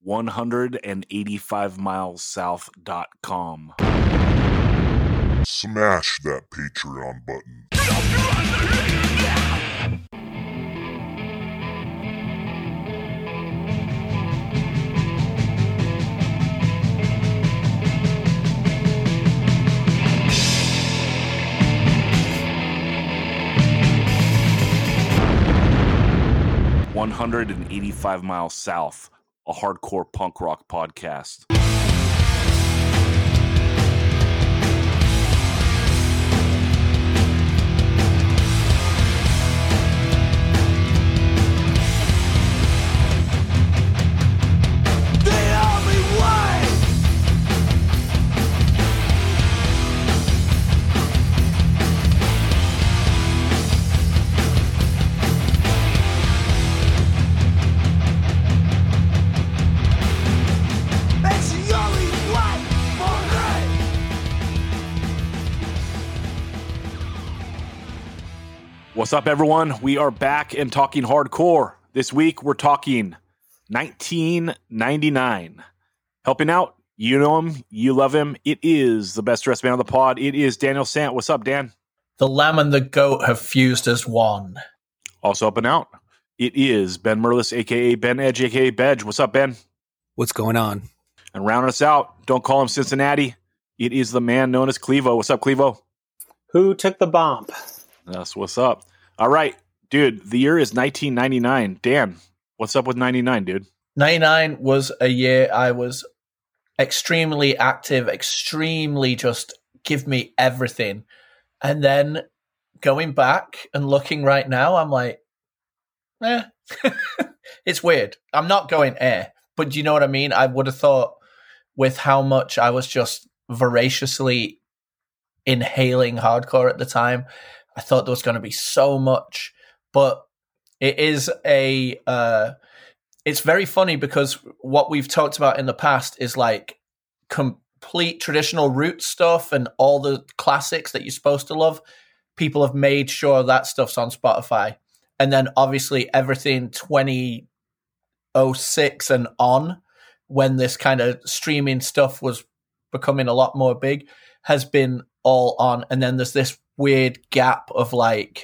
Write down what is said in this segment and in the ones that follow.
185milessouth.com. Smash that Patreon button. 185 Miles South, a hardcore punk rock podcast. What's up, everyone? We are back and talking hardcore. This week, we're talking 1999. Helping out, you know him, you love him. It is the best dressed man on the pod. It is Daniel Sant. What's up, Dan? The lamb and the goat have fused as one. Also up and out, it is Ben Merlis, a.k.a. Ben Edge, a.k.a. Bedge. What's up, Ben? What's going on? And rounding us out, don't call him Cincinnati. It is the man known as Clevo. What's up, Clevo? Who took the bomb? That's what's up. All right, dude, the year is 1999. Dan, what's up with 99, dude? 99 was a year I was extremely active, extremely just give me everything. And then going back and looking right now, I'm like, it's weird. I'm not going but do you know what I mean? I would have thought with how much I was just voraciously inhaling hardcore at the time, I thought there was going to be so much, but it is it's very funny because what we've talked about in the past is like complete traditional root stuff and all the classics that you're supposed to love. People have made sure that stuff's on Spotify. And then obviously everything 2006 and on, when this kind of streaming stuff was becoming a lot more big, has been all on. And then there's this weird gap of like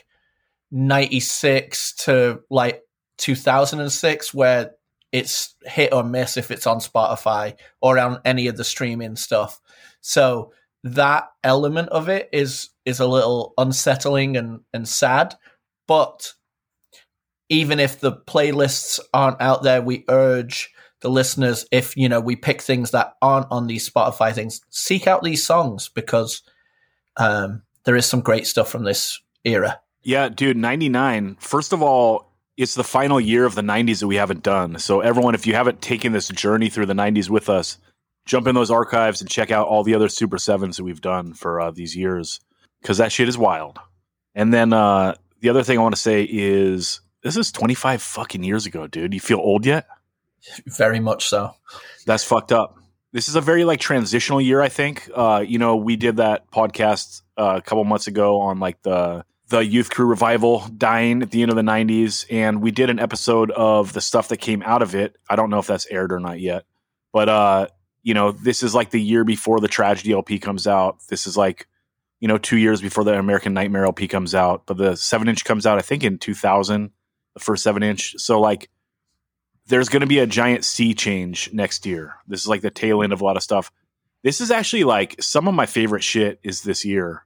96 to like 2006 where it's hit or miss if it's on Spotify or on any of the streaming stuff. So that element of it is a little unsettling and sad. But even if the playlists aren't out there, we urge the listeners, if we pick things that aren't on these Spotify things, seek out these songs because there is some great stuff from this era. Yeah, dude, 99. First of all, it's the final year of the 90s that we haven't done. So everyone, if you haven't taken this journey through the 90s with us, jump in those archives and check out all the other Super 7s that we've done for these years, because that shit is wild. And then the other thing I want to say is this is 25 fucking years ago, dude. You feel old yet? Very much so. That's fucked up. This is a very transitional year, I think. We did that podcast a couple months ago on the Youth Crew revival dying at the end of the 90s, and we did an episode of the stuff that came out of it. I don't know if that's aired or not yet, but this is the year before the Tragedy LP comes out. This is 2 years before the American Nightmare LP comes out, but the 7-inch comes out I think in 2000, the first 7-inch. So there's going to be a giant sea change next year. This is the tail end of a lot of stuff. This is actually some of my favorite shit is this year.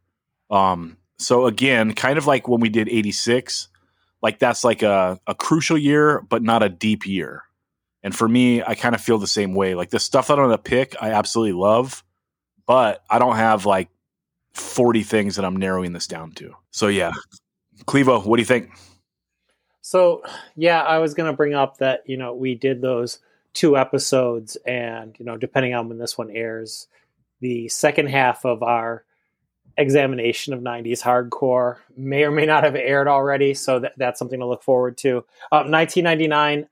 So again, kind of like when we did 86, that's a crucial year, but not a deep year. And for me, I kind of feel the same way. The stuff that I'm going to pick, I absolutely love, but I don't have 40 things that I'm narrowing this down to. So yeah. Clevo, what do you think? So, yeah, I was going to bring up that, we did those 2 episodes and, depending on when this one airs, the second half of our examination of 90s hardcore may or may not have aired already. So that's something to look forward to. 1999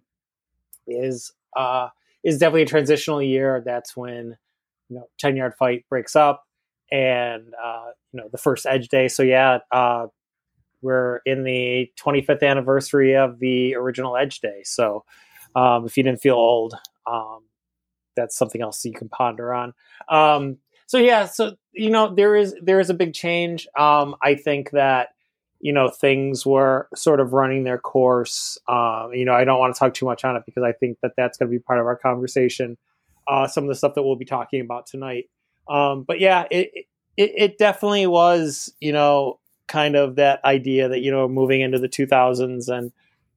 is definitely a transitional year. That's when, 10 Yard Fight breaks up and, the first Edge Day. So yeah, we're in the 25th anniversary of the original Edge Day. So if you didn't feel old, that's something else you can ponder on. So there is a big change. I think that things were sort of running their course. I don't want to talk too much on it because I think that that's going to be part of our conversation. Some of the stuff that we'll be talking about tonight. But yeah, it definitely was, kind of that idea that, moving into the 2000s and,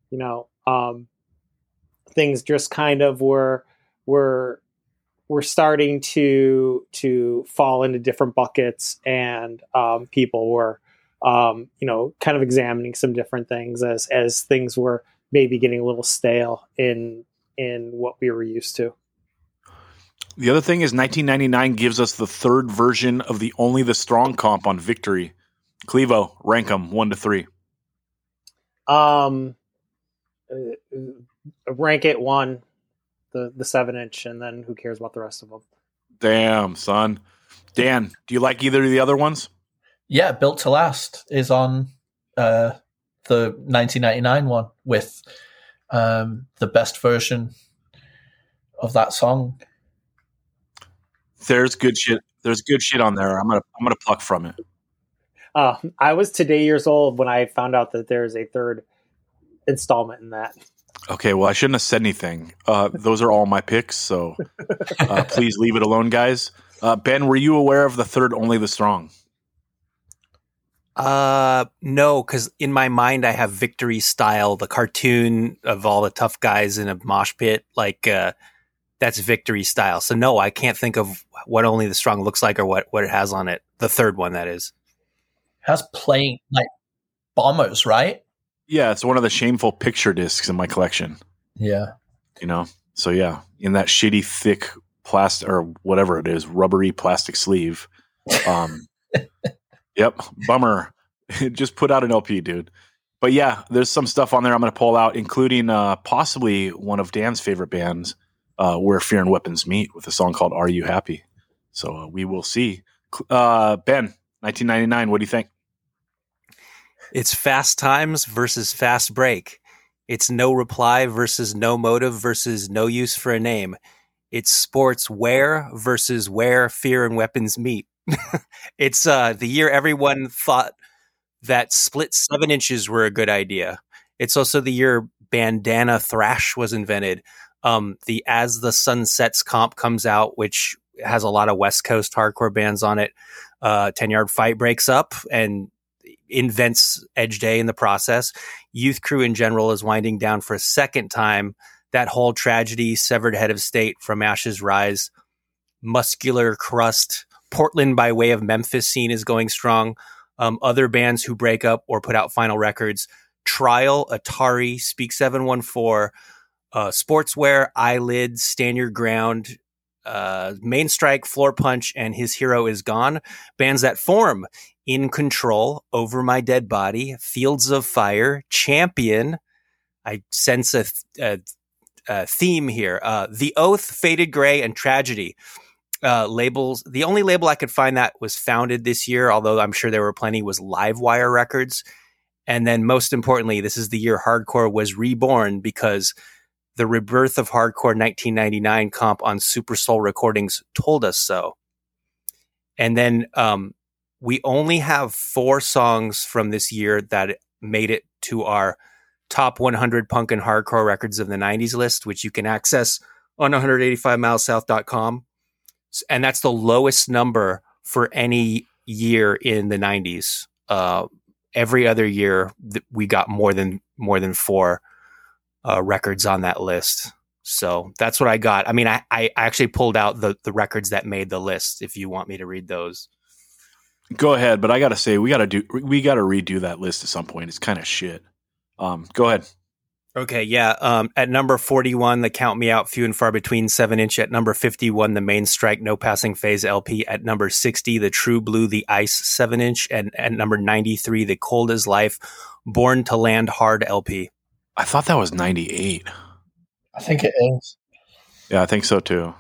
things just kind of were starting to fall into different buckets, and people were, kind of examining some different things as things were maybe getting a little stale in what we were used to. The other thing is 1999 gives us the third version of the Only the Strong comp on Victory. Clevo, rank them 1 to 3. Rank it 1, the 7-inch, and then who cares about the rest of them? Damn, son. Dan, do you like either of the other ones? Yeah, Built to Last is on the 1999 one with the best version of that song. There's good shit. There's good shit on there. I'm gonna pluck from it. I was today years old when I found out that there's a third installment in that. Okay, well, I shouldn't have said anything. Those are all my picks, so please leave it alone, guys. Ben, were you aware of the third Only the Strong? No, because in my mind I have Victory Style, the cartoon of all the tough guys in a mosh pit, that's Victory Style. So no, I can't think of what Only the Strong looks like or what it has on it. The third one, that is. It has playing bombers, right? Yeah, it's one of the shameful picture discs in my collection. Yeah. So yeah, in that shitty thick plastic or whatever it is, rubbery plastic sleeve. Yep, bummer. Just put out an LP, dude. But yeah, there's some stuff on there I'm going to pull out, including possibly one of Dan's favorite bands, Where Fear and Weapons Meet, with a song called Are You Happy? So we will see. Ben, 1999, what do you think? It's Fast Times versus Fast Break. It's No Reply versus No Motive versus No Use for a Name. It's Sports Where versus Where Fear and Weapons Meet. It's the year everyone thought that split 7 inches were a good idea. It's also the year bandana thrash was invented. The As the Sun Sets comp comes out, which has a lot of West Coast hardcore bands on it. 10 Yard Fight breaks up and invents Edge Day in the process. Youth Crew in general is winding down for a second time. That whole tragedy, Severed Head of State, From Ashes Rise, Muscular Crust, Portland by way of Memphis scene is going strong. Other bands who break up or put out final records: Trial, Atari, Speak 714, Sportswear, Eyelids, Stand Your Ground, Main Strike, Floor Punch, and His Hero Is Gone. Bands that form: In Control, Over My Dead Body, Fields of Fire, Champion. I sense a theme here. The Oath, Faded Gray, and Tragedy. Labels. The only label I could find that was founded this year, although I'm sure there were plenty, was Livewire Records. And then most importantly, this is the year hardcore was reborn, because the Rebirth of Hardcore 1999 comp on Super Soul Recordings told us so. And then we only have 4 songs from this year that made it to our top 100 punk and hardcore records of the 90s list, which you can access on 185milessouth.com. And that's the lowest number for any year in the 90s. Every other year we got more than 4 records on that list. So that's what I got. I mean, I actually pulled out the records that made the list, if you want me to read those. Go ahead, but I got to say, we got to redo that list at some point. It's kind of shit. Go ahead. Okay, yeah. At number 41, the Count Me Out Few and Far Between 7-inch. At number 51, the Main Strike No Passing Phase LP. At number 60, the True Blue The Ice 7-inch. And at number 93, the Cold as Life Born to Land Hard LP. I thought that was 98. I think it is. Yeah, I think so too.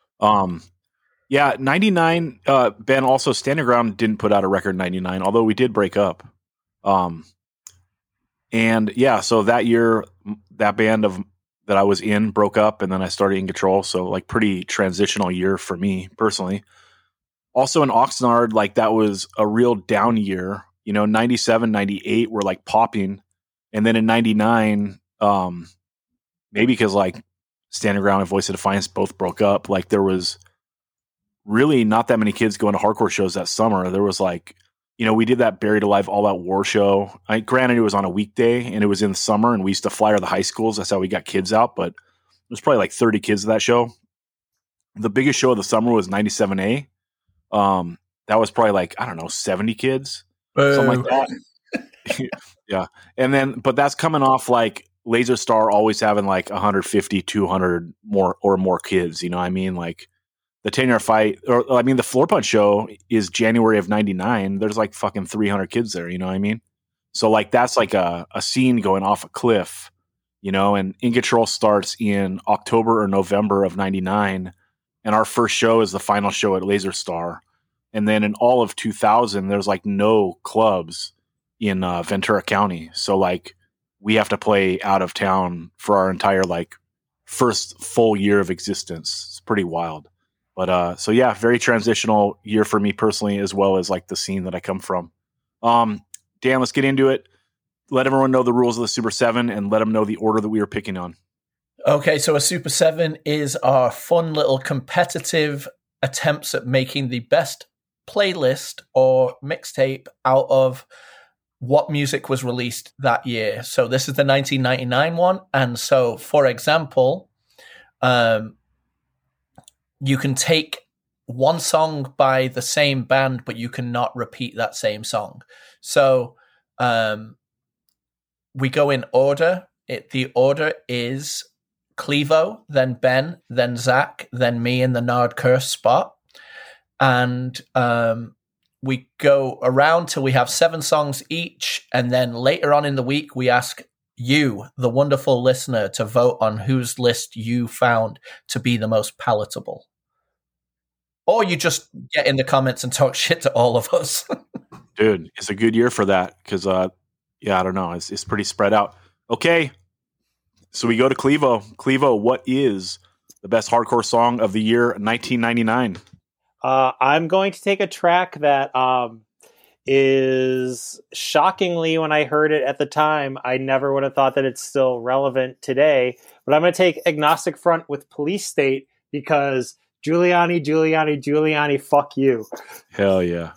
Yeah, 99. Ben, also Stand Your Ground didn't put out a record in 99, although we did break up. And yeah, so that year, that that I was in broke up, and then I started In Control. So like pretty transitional year for me personally. Also in Oxnard, like that was a real down year. 97, 98 were like popping. And then in 99, maybe because like Standing Ground and Voice of Defiance both broke up, like there was really not that many kids going to hardcore shows that summer. There was like, we did that Buried Alive All Out War show. Granted, it was on a weekday and it was in the summer, and we used to flyer the high schools. That's how we got kids out, but it was probably like 30 kids at that show. The biggest show of the summer was 97A. That was probably like, I don't know, 70 kids. Something like that. Yeah. And then, but that's coming off like Laser Star always having like 150, 200 more kids. You know what I mean? Like the 10-year fight, the Floor Punch show is January of 99. There's like fucking 300 kids there. You know what I mean? So like, that's like a scene going off a cliff, and In Control starts in October or November of 99. And our first show is the final show at Laser Star. And then in all of 2000, there's like no clubs in Ventura County. So like we have to play out of town for our entire like first full year of existence. It's pretty wild. But so yeah, very transitional year for me personally, as well as like the scene that I come from. Dan, let's get into it. Let everyone know the rules of the Super 7 and let them know the order that we are picking on. Okay, so a Super 7 is our fun little competitive attempts at making the best playlist or mixtape out of what music was released that year. So this is the 1999 one. And so, for example, you can take one song by the same band, but you cannot repeat that same song. So we go in order. The order is Clevo, then Ben, then Zach, then me in the Nard Curse spot. And we go around till we have 7 songs each. And then later on in the week, we ask you, the wonderful listener, to vote on whose list you found to be the most palatable. Or you just get in the comments and talk shit to all of us. Dude, it's a good year for that because, I don't know. It's pretty spread out. Okay. So we go to Clevo. Clevo, what is the best hardcore song of the year 1999? I'm going to take a track that is shockingly, when I heard it at the time, I never would have thought that it's still relevant today. But I'm going to take Agnostic Front with Police State because Giuliani, fuck you. Hell yeah.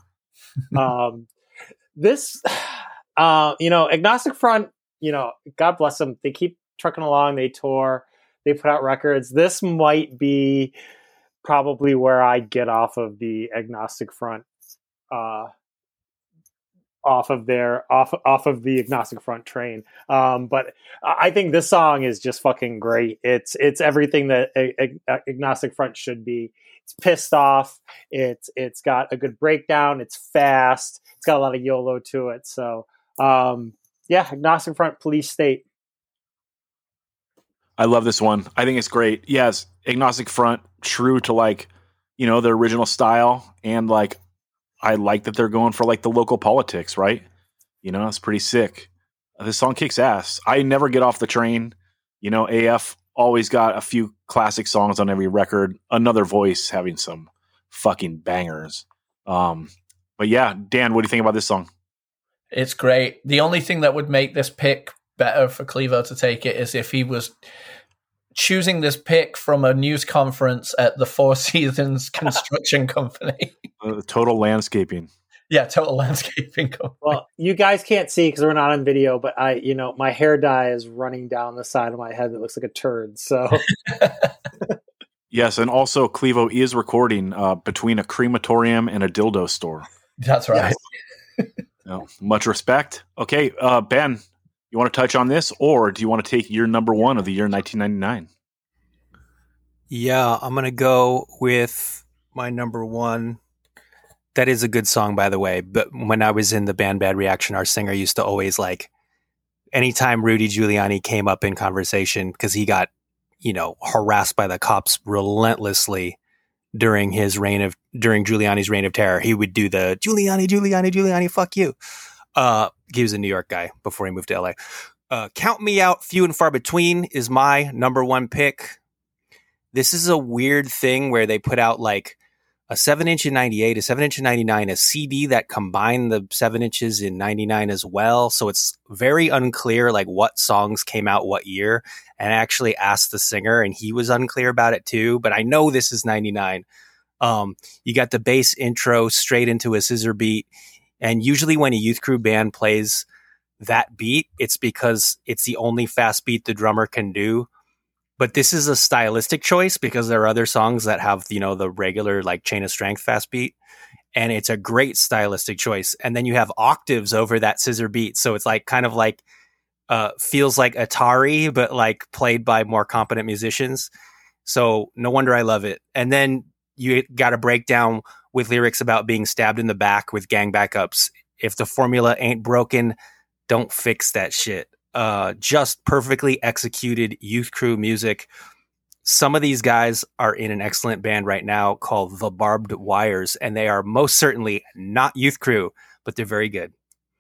Agnostic Front, God bless them. They keep trucking along. They tour. They put out records. This might be probably where I get off of the Agnostic Front, off of the Agnostic Front train. But I think this song is just fucking great. It's everything that Agnostic Front should be. It's pissed off. It's got a good breakdown. It's fast. It's got a lot of YOLO to it. So Agnostic Front, Police State. I love this one. I think it's great. Yes, Agnostic Front, true to like, their original style, and like I like that they're going for like the local politics, right? It's pretty sick. This song kicks ass. I never get off the train. AF always got a few classic songs on every record. Another Voice having some fucking bangers. But yeah, Dan, what do you think about this song? It's great. The only thing that would make this pick better for Clevo to take it is if he was choosing this pick from a news conference at the Four Seasons Construction Company. Total landscaping. Yeah, total landscaping company. Well, you guys can't see because we're not on video, but my hair dye is running down the side of my head that looks like a turd. So yes, and also Clevo is recording between a crematorium and a dildo store. That's right. Yes. Much respect. Okay, Ben, you want to touch on this, or do you want to take your number one of the year 1999? Yeah, I'm going to go with my number one. That is a good song, by the way. But when I was in the band Bad Reaction, our singer used to always anytime Rudy Giuliani came up in conversation, because he got, harassed by the cops relentlessly during Giuliani's reign of terror, he would do the Giuliani, fuck you. He was a New York guy before he moved to LA. Count Me Out, Few and Far Between is my number one pick. This is a weird thing where they put out like a 7-inch in 98, a 7-inch in 99, a CD that combined the 7 inches in 99 as well. So it's very unclear like what songs came out what year. And I actually asked the singer and he was unclear about it too. But I know this is 99. You got the bass intro straight into a scissor beat. And usually when a Youth Crew band plays that beat, it's because it's the only fast beat the drummer can do. But this is a stylistic choice because there are other songs that have, you know, the regular like Chain of Strength fast beat. And it's a great stylistic choice. And then you have octaves over that scissor beat. So it's like kind of like feels like Atari, but like played by more competent musicians. So no wonder I love it. And then you got a breakdown with lyrics about being stabbed in the back with gang backups. If the formula ain't broken, don't fix that shit. Just perfectly executed Youth Crew music. Some of these guys are in an excellent band right now called The Barbed Wires, and they are most certainly not Youth Crew, but they're very good.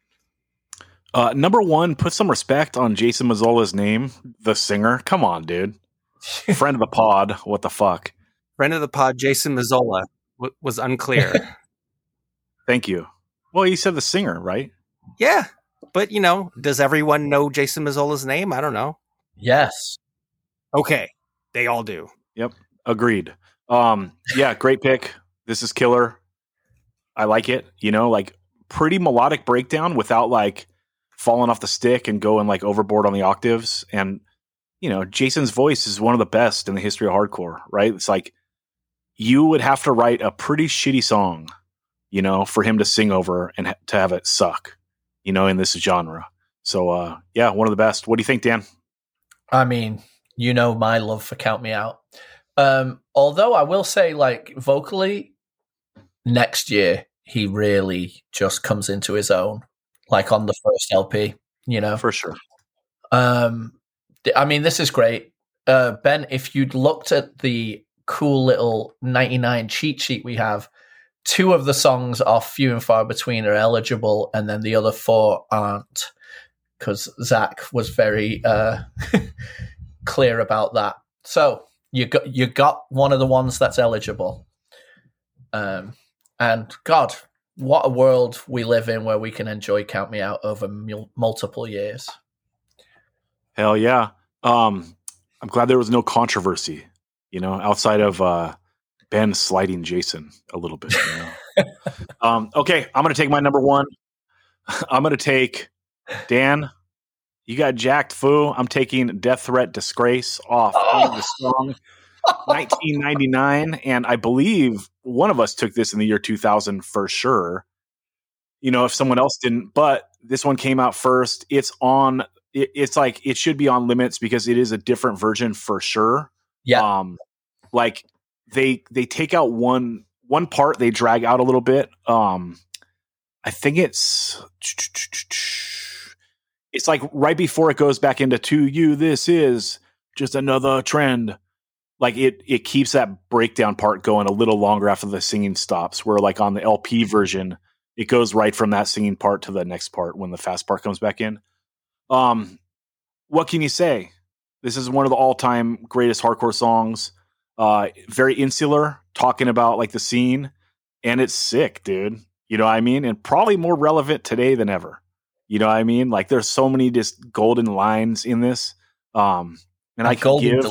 Number one, put some respect on Jason Mazzola's name, the singer. Come on, dude. Friend of the pod. What the fuck? Friend of the pod, Jason Mazzola, was unclear. Thank you. Well, you said the singer, right? Yeah. But, you know, does everyone know Jason Mazzola's name? I don't know. Yes. Okay. They all do. Yep. Agreed. Yeah, great pick. This is killer. I like it. You know, like pretty melodic breakdown without like falling off the stick and going like overboard on the octaves. And, you know, Jason's voice is one of the best in the history of hardcore, right? It's like you would have to write a pretty shitty song, you know, for him to sing over and to have it suck, you know, in this genre. So, yeah, one of the best. What do you think, Dan? I mean, you know my love for Count Me Out. Although I will say, like, vocally, next year, he really just comes into his own, like on the first LP, you know? For sure. I mean, this is great. Ben, if you'd looked at the cool little 99 cheat sheet we have, 2 of the songs are Few and Far Between are eligible, and then the other 4 aren't, because Zach was very clear about that. So you got one of the ones that's eligible. And God, what a world we live in where we can enjoy Count Me Out over multiple years. Hell yeah. I'm glad there was no controversy, you know, outside of Ben sliding Jason a little bit. You know? Okay, I'm going to take my number one. I'm going to take Dan. You got jacked, foo. I'm taking Death Threat Disgrace off of the song 1999. And I believe one of us took this in the year 2000 for sure. You know, if someone else didn't, but this one came out first. It's on, it's like, it should be on limits because it is a different version for sure. Yeah. Like they take out one part, they drag out a little bit. I think it's like right before it goes back into To You, This Is Just Another Trend. Like it keeps that breakdown part going a little longer after the singing stops, where like on the LP version, it goes right from that singing part to the next part when the fast part comes back in. What can you say? This is one of the all-time greatest hardcore songs. Very insular, talking about like the scene, and it's sick, dude. You know what I mean? And probably more relevant today than ever. You know what I mean? Like there's so many just golden lines in this. And I could give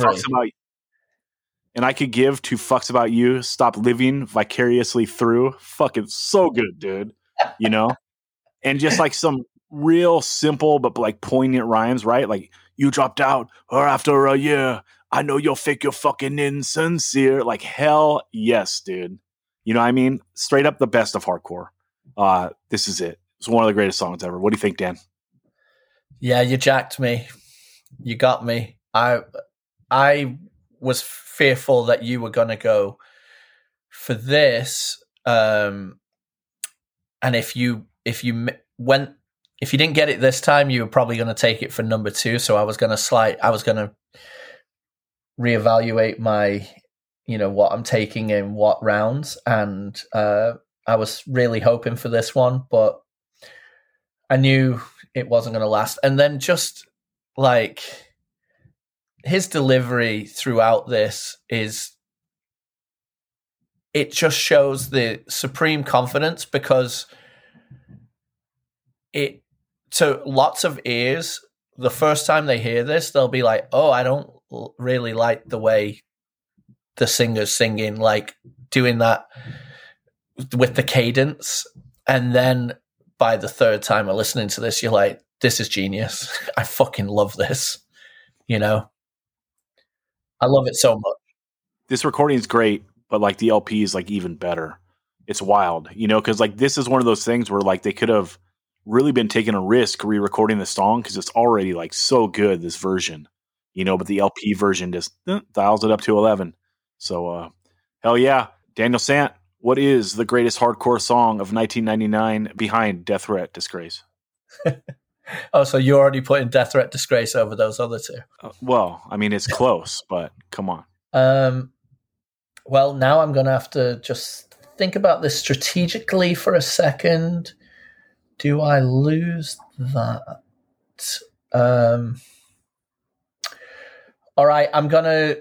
two fucks about you. Stop living vicariously through. Fucking so good, dude. You know? And just like some real simple but like poignant rhymes, right? Like you dropped out or after a year. I know you'll fake you're fucking insincere. Like hell yes, dude. You know what I mean? Straight up the best of hardcore. This is it. It's one of the greatest songs ever. What do you think, Dan? Yeah, you jacked me. You got me. I was fearful that you were going to go for this. And if you didn't get it this time, you were probably going to take it for number 2. So I was going to reevaluate my, you know, what I'm taking in what rounds. And I was really hoping for this one, but I knew it wasn't going to last. And then just like his delivery throughout this it just shows the supreme confidence, because to lots of ears, the first time they hear this, they'll be like, oh, I don't really like the way the singer's singing, like doing that with the cadence. And then by the third time of listening to this, you're like, this is genius. I fucking love this. You know, I love it so much. This recording is great, but like the LP is like even better. It's wild, you know, because like this is one of those things where like they could have really been taking a risk re-recording the song, because it's already like so good, this version, you know, but the LP version just dials it up to 11. So hell yeah. Daniel Sant, what is the greatest hardcore song of 1999 behind Death Threat Disgrace? Oh, so you're already putting Death Threat Disgrace over those other two? Well, I mean, it's close, but come on. Well, now I'm going to have to just think about this strategically for a second. Do I lose that? All right, I'm going to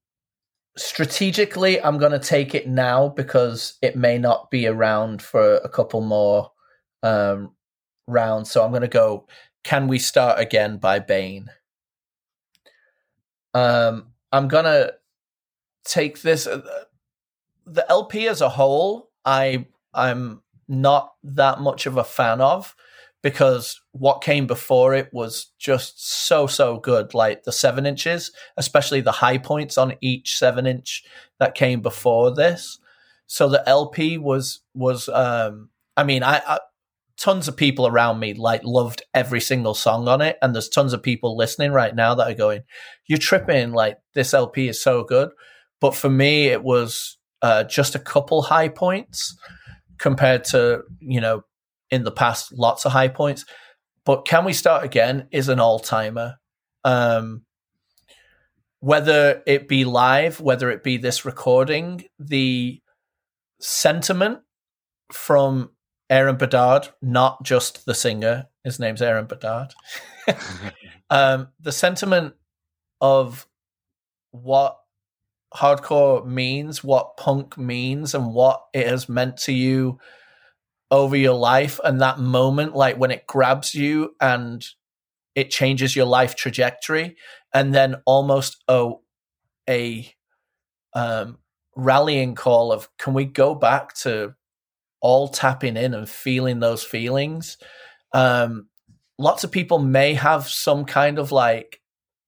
take it now, because it may not be around for a couple more rounds. So I'm going to go Can We Start Again by Bane. I'm going to take this. The LP as a whole, I'm not that much of a fan of, because what came before it was just so good. Like the 7 inches, especially the high points on each 7-inch that came before this. So the LP was I mean, I tons of people around me like loved every single song on it, and there's tons of people listening right now that are going, "You're tripping! Like this LP is so good." But for me, it was just a couple high points compared to, you know, in the past, lots of high points. But Can We Start Again is an all-timer. Whether it be live, whether it be this recording, the sentiment from Aaron Bedard, not just the singer, his name's Aaron Bedard. The sentiment of what hardcore means, what punk means, and what it has meant to you over your life, and that moment, like when it grabs you and it changes your life trajectory, and then almost a rallying call of, can we go back to all tapping in and feeling those feelings? Lots of people may have some kind of like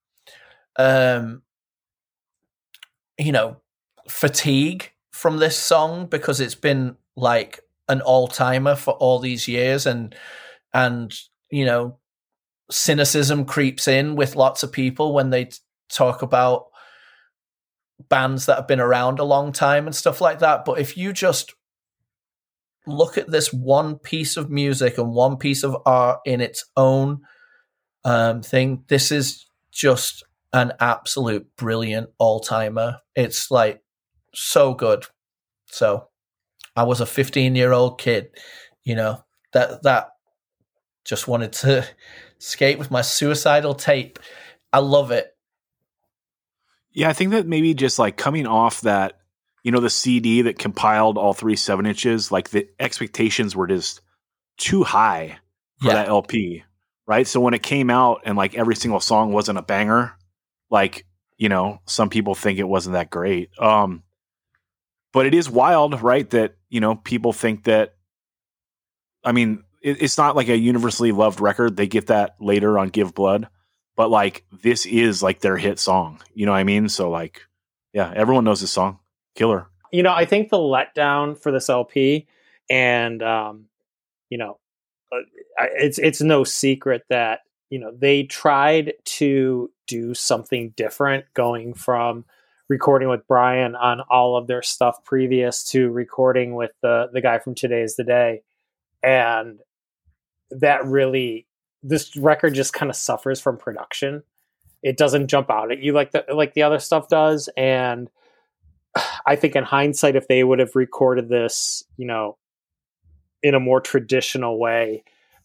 you know, fatigue from this song, because it's been like an all-timer for all these years, and you know, cynicism creeps in with lots of people when they talk about bands that have been around a long time and stuff like that. But if you just look at this one piece of music and one piece of art in its own thing, this is just an absolute brilliant all-timer. It's like so good. So I was a 15-year-old kid, you know, that just wanted to skate with my suicidal tape. I love it. Yeah, I think that maybe just like coming off that, you know, the CD that compiled all 3 7-inches, like the expectations were just too high for that LP, right? So when it came out and like every single song wasn't a banger, like, you know, some people think it wasn't that great. But it is wild, right? That, you know, people think that, I mean, it's not like a universally loved record. They get that later on Give Blood, but like this is like their hit song. You know what I mean? So like, yeah, everyone knows this song. Killer. You know, I think the letdown for this LP, and you know, it's no secret that, you know, they tried to do something different, going from recording with Brian on all of their stuff previous to recording with the guy from Today Is the Day. And that really, this record just kind of suffers from production. It doesn't jump out at you like the other stuff does. And I think in hindsight, if they would have recorded this, you know, in a more traditional way,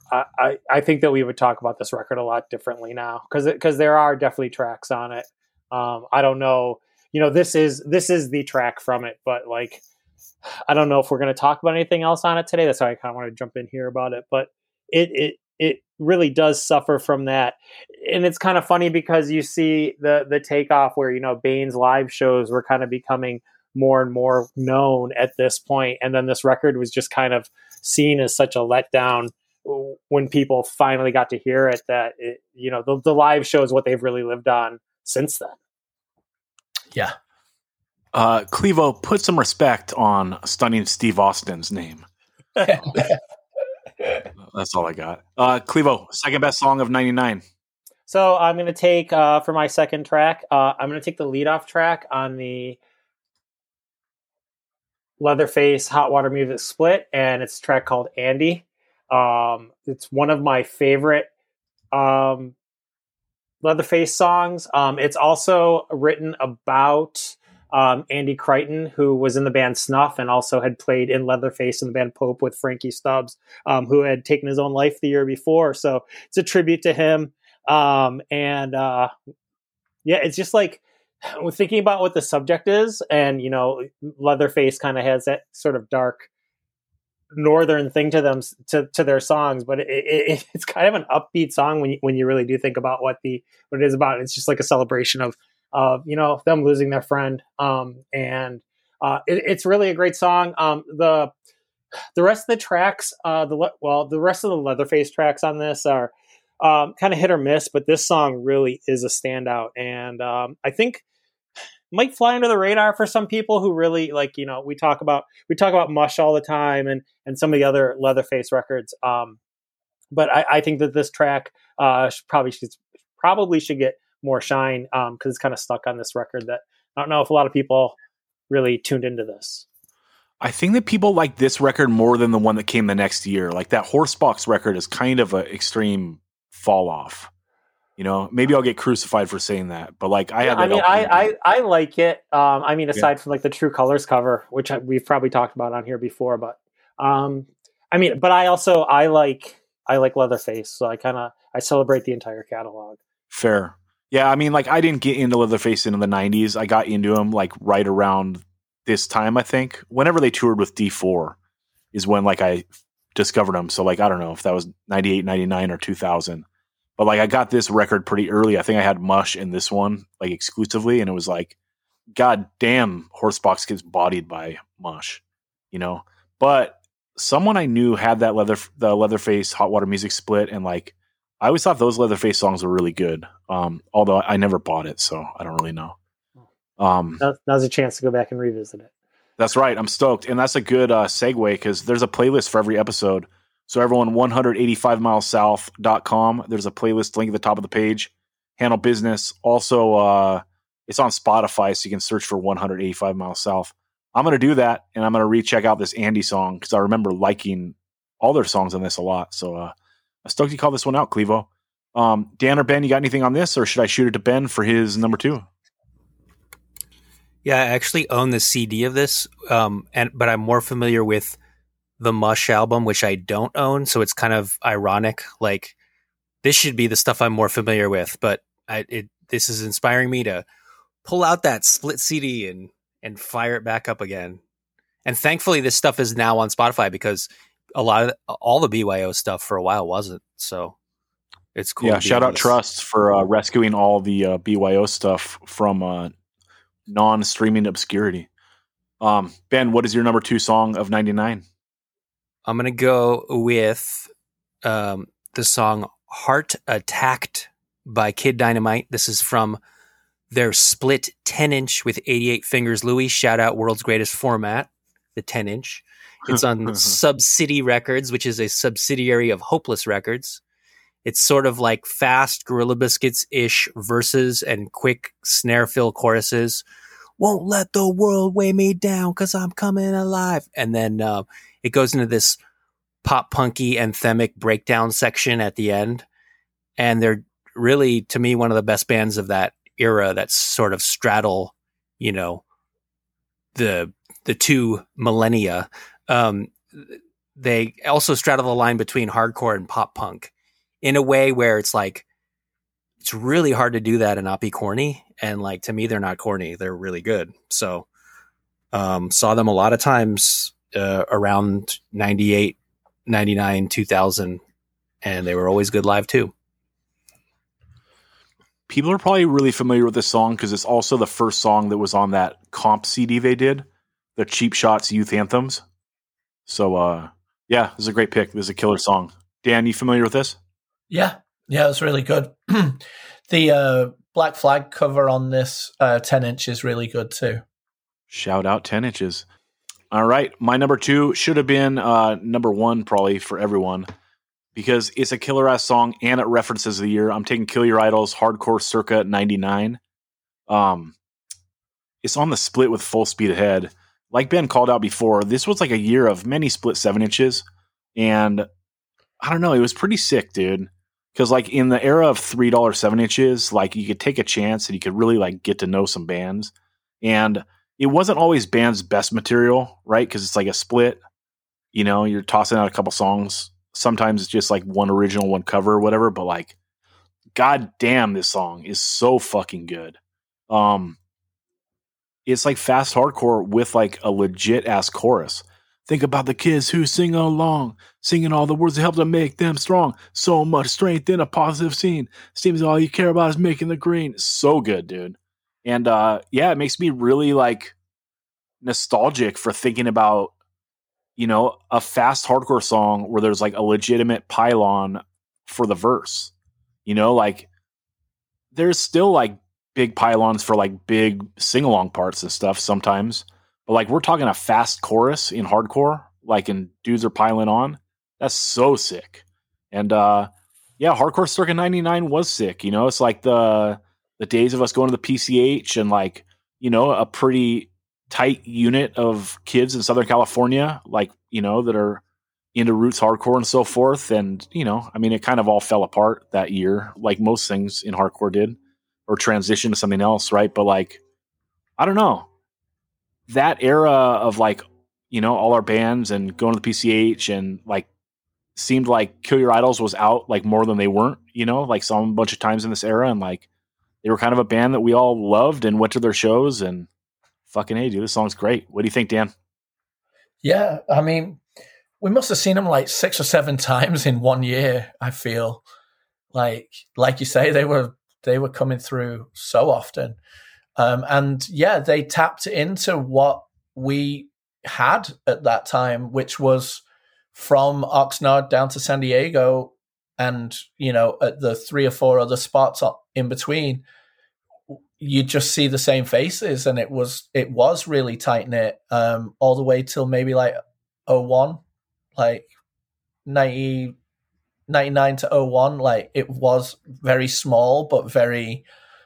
I think that we would talk about this record a lot differently now because there are definitely tracks on it. I don't know, this is the track from it, but like, I don't know if we're going to talk about anything else on it today. That's why I kind of want to jump in here about it, but it really does suffer from that. And it's kind of funny because you see the takeoff where, Bane's live shows were kind of becoming more and more known at this point. And then this record was just kind of seen as such a letdown when people finally got to hear it, that the live show is what they've really lived on since then. Yeah. Clevo, put some respect on stunning Steve Austin's name. That's all I got. Clevo, second best song of 99. So I'm going to take, for my second track, I'm going to take the leadoff track on the Leatherface Hot Water Music Split, and it's a track called Andy. It's one of my favorite Leatherface songs. It's also written about Andy Crichton, who was in the band Snuff and also had played in Leatherface in the band Pope with Frankie Stubbs, who had taken his own life the year before. So it's a tribute to him. It's just like, we're thinking about what the subject is, and Leatherface kind of has that sort of dark northern thing to them, to their songs, but it's kind of an upbeat song when you really do think about what it is about. It's just like a celebration of them losing their friend, it's really a great song. The rest of the tracks, the rest of the Leatherface tracks on this are kind of hit or miss, but this song really is a standout, and I think might fly under the radar for some people who really like, we talk about Mush all the time and some of the other Leatherface records. But I think that this track probably should get more shine, because it's kind of stuck on this record that I don't know if a lot of people really tuned into this. I think that people like this record more than the one that came the next year. Like that Horsebox record is kind of an extreme fall off. Maybe I'll get crucified for saying that, but like I like it. Aside from like the True Colors cover, which we've probably talked about on here before, but but I like Leatherface, so I celebrate the entire catalog. Fair. Yeah, I didn't get into Leatherface in the 90s. I got into him like right around this time, I think. Whenever they toured with D4 is when like I discovered them. So like I don't know if that was 98, 99 or 2000. But like I got this record pretty early. I think I had Mush in this one like exclusively, and it was like, God damn, Horsebox gets bodied by Mush, But someone I knew had that the Leatherface Hot Water Music Split, and like I always thought those Leatherface songs were really good. Although I never bought it, so I don't really know. Now's a chance to go back and revisit it. That's right. I'm stoked, and that's a good segue because there's a playlist for every episode. So everyone, 185milessouth.com. There's a playlist link at the top of the page. Handle Business. Also, it's on Spotify, so you can search for 185 Miles South. I'm going to do that, and I'm going to recheck out this Andy song because I remember liking all their songs on this a lot. So I'm stoked you called this one out, Clevo. Dan or Ben, you got anything on this, or should I shoot it to Ben for his number 2? Yeah, I actually own the CD of this, but I'm more familiar with the Mush album, which I don't own, so it's kind of ironic. Like, this should be the stuff I'm more familiar with, but this is inspiring me to pull out that split CD and fire it back up again. And thankfully, this stuff is now on Spotify because all the BYO stuff for a while wasn't. So it's cool. Yeah, shout out Trusts for rescuing all the BYO stuff from non-streaming obscurity. Ben, what is your number 2 song of 99? I'm going to go with the song Heart Attacked by Kid Dynamite. This is from their split 10-inch with 88 Fingers Louie. Shout out World's Greatest Format, the 10-inch. It's on Subcity Records, which is a subsidiary of Hopeless Records. It's sort of like fast Gorilla Biscuits-ish verses and quick snare-fill choruses. Won't let the world weigh me down because I'm coming alive. And then it goes into this pop-punky anthemic breakdown section at the end. And they're really, to me, one of the best bands of that era that sort of straddle, the 2 millennia. they also straddle the line between hardcore and pop punk in a way where it's like, it's really hard to do that and not be corny. And like, to me, they're not corny. They're really good. So, saw them a lot of times, around 98, 99, 2000, and they were always good live too. People are probably really familiar with this song because it's also the first song that was on that comp CD they did, the Cheap Shots Youth Anthems. So, yeah, this is a great pick. This is a killer song. Dan, you familiar with this? Yeah, it's really good. The Black Flag cover on this 10 inch is really good too. Shout out 10 inches. All right, my number 2 should have been number 1 probably for everyone because it's a killer-ass song and it references the year. I'm taking Kill Your Idols, Hardcore Circa 99. It's on the split with Full Speed Ahead. Like Ben called out before, this was like a year of many split 7 inches. And I don't know, it was pretty sick, dude. Because like in the era of $3 7 inches, like you could take a chance and you could really like get to know some bands. And it wasn't always band's best material, right? Because it's like a split. You know, you're tossing out a couple songs. Sometimes it's just like one original, one cover or whatever. But like, god damn, this song is so fucking good. It's like fast hardcore with like a legit ass chorus. Think about the kids who sing along, singing all the words that help to make them strong. So much strength in a positive scene. Seems all you care about is making the green. So good, dude. And yeah, it makes me really like nostalgic for thinking about, you know, a fast hardcore song where there's like a legitimate pylon for the verse. You know, like there's still like big pylons for like big sing-along parts and stuff sometimes. But like we're talking a fast chorus in hardcore, like and dudes are piling on. That's so sick. And yeah, Hardcore Circa 99 was sick. You know, it's like the days of us going to the PCH and like, you know, a pretty tight unit of kids in Southern California, like, you know, that are into roots hardcore and so forth. And, you know, I mean, it kind of all fell apart that year, like most things in hardcore did, or transitioned to something else, right? But like, I don't know. That era of like, you know, all our bands and going to the PCH and like seemed like Kill Your Idols was out like more than they weren't, you know, like saw them a bunch of times in this era. And like, they were kind of a band that we all loved and went to their shows and fucking, hey, dude, this song's great. What do you think, Dan? Yeah. I mean, we must have seen them like 6 or 7 times in 1 year. I feel like you say, they were coming through so often. And yeah, they tapped into what we had at that time, which was from Oxnard down to San Diego and, you know, at the 3 or 4 other spots in between, you just see the same faces. And it was really tight knit, all the way till maybe like 01, like 99 to 01. Like it was very small, but very,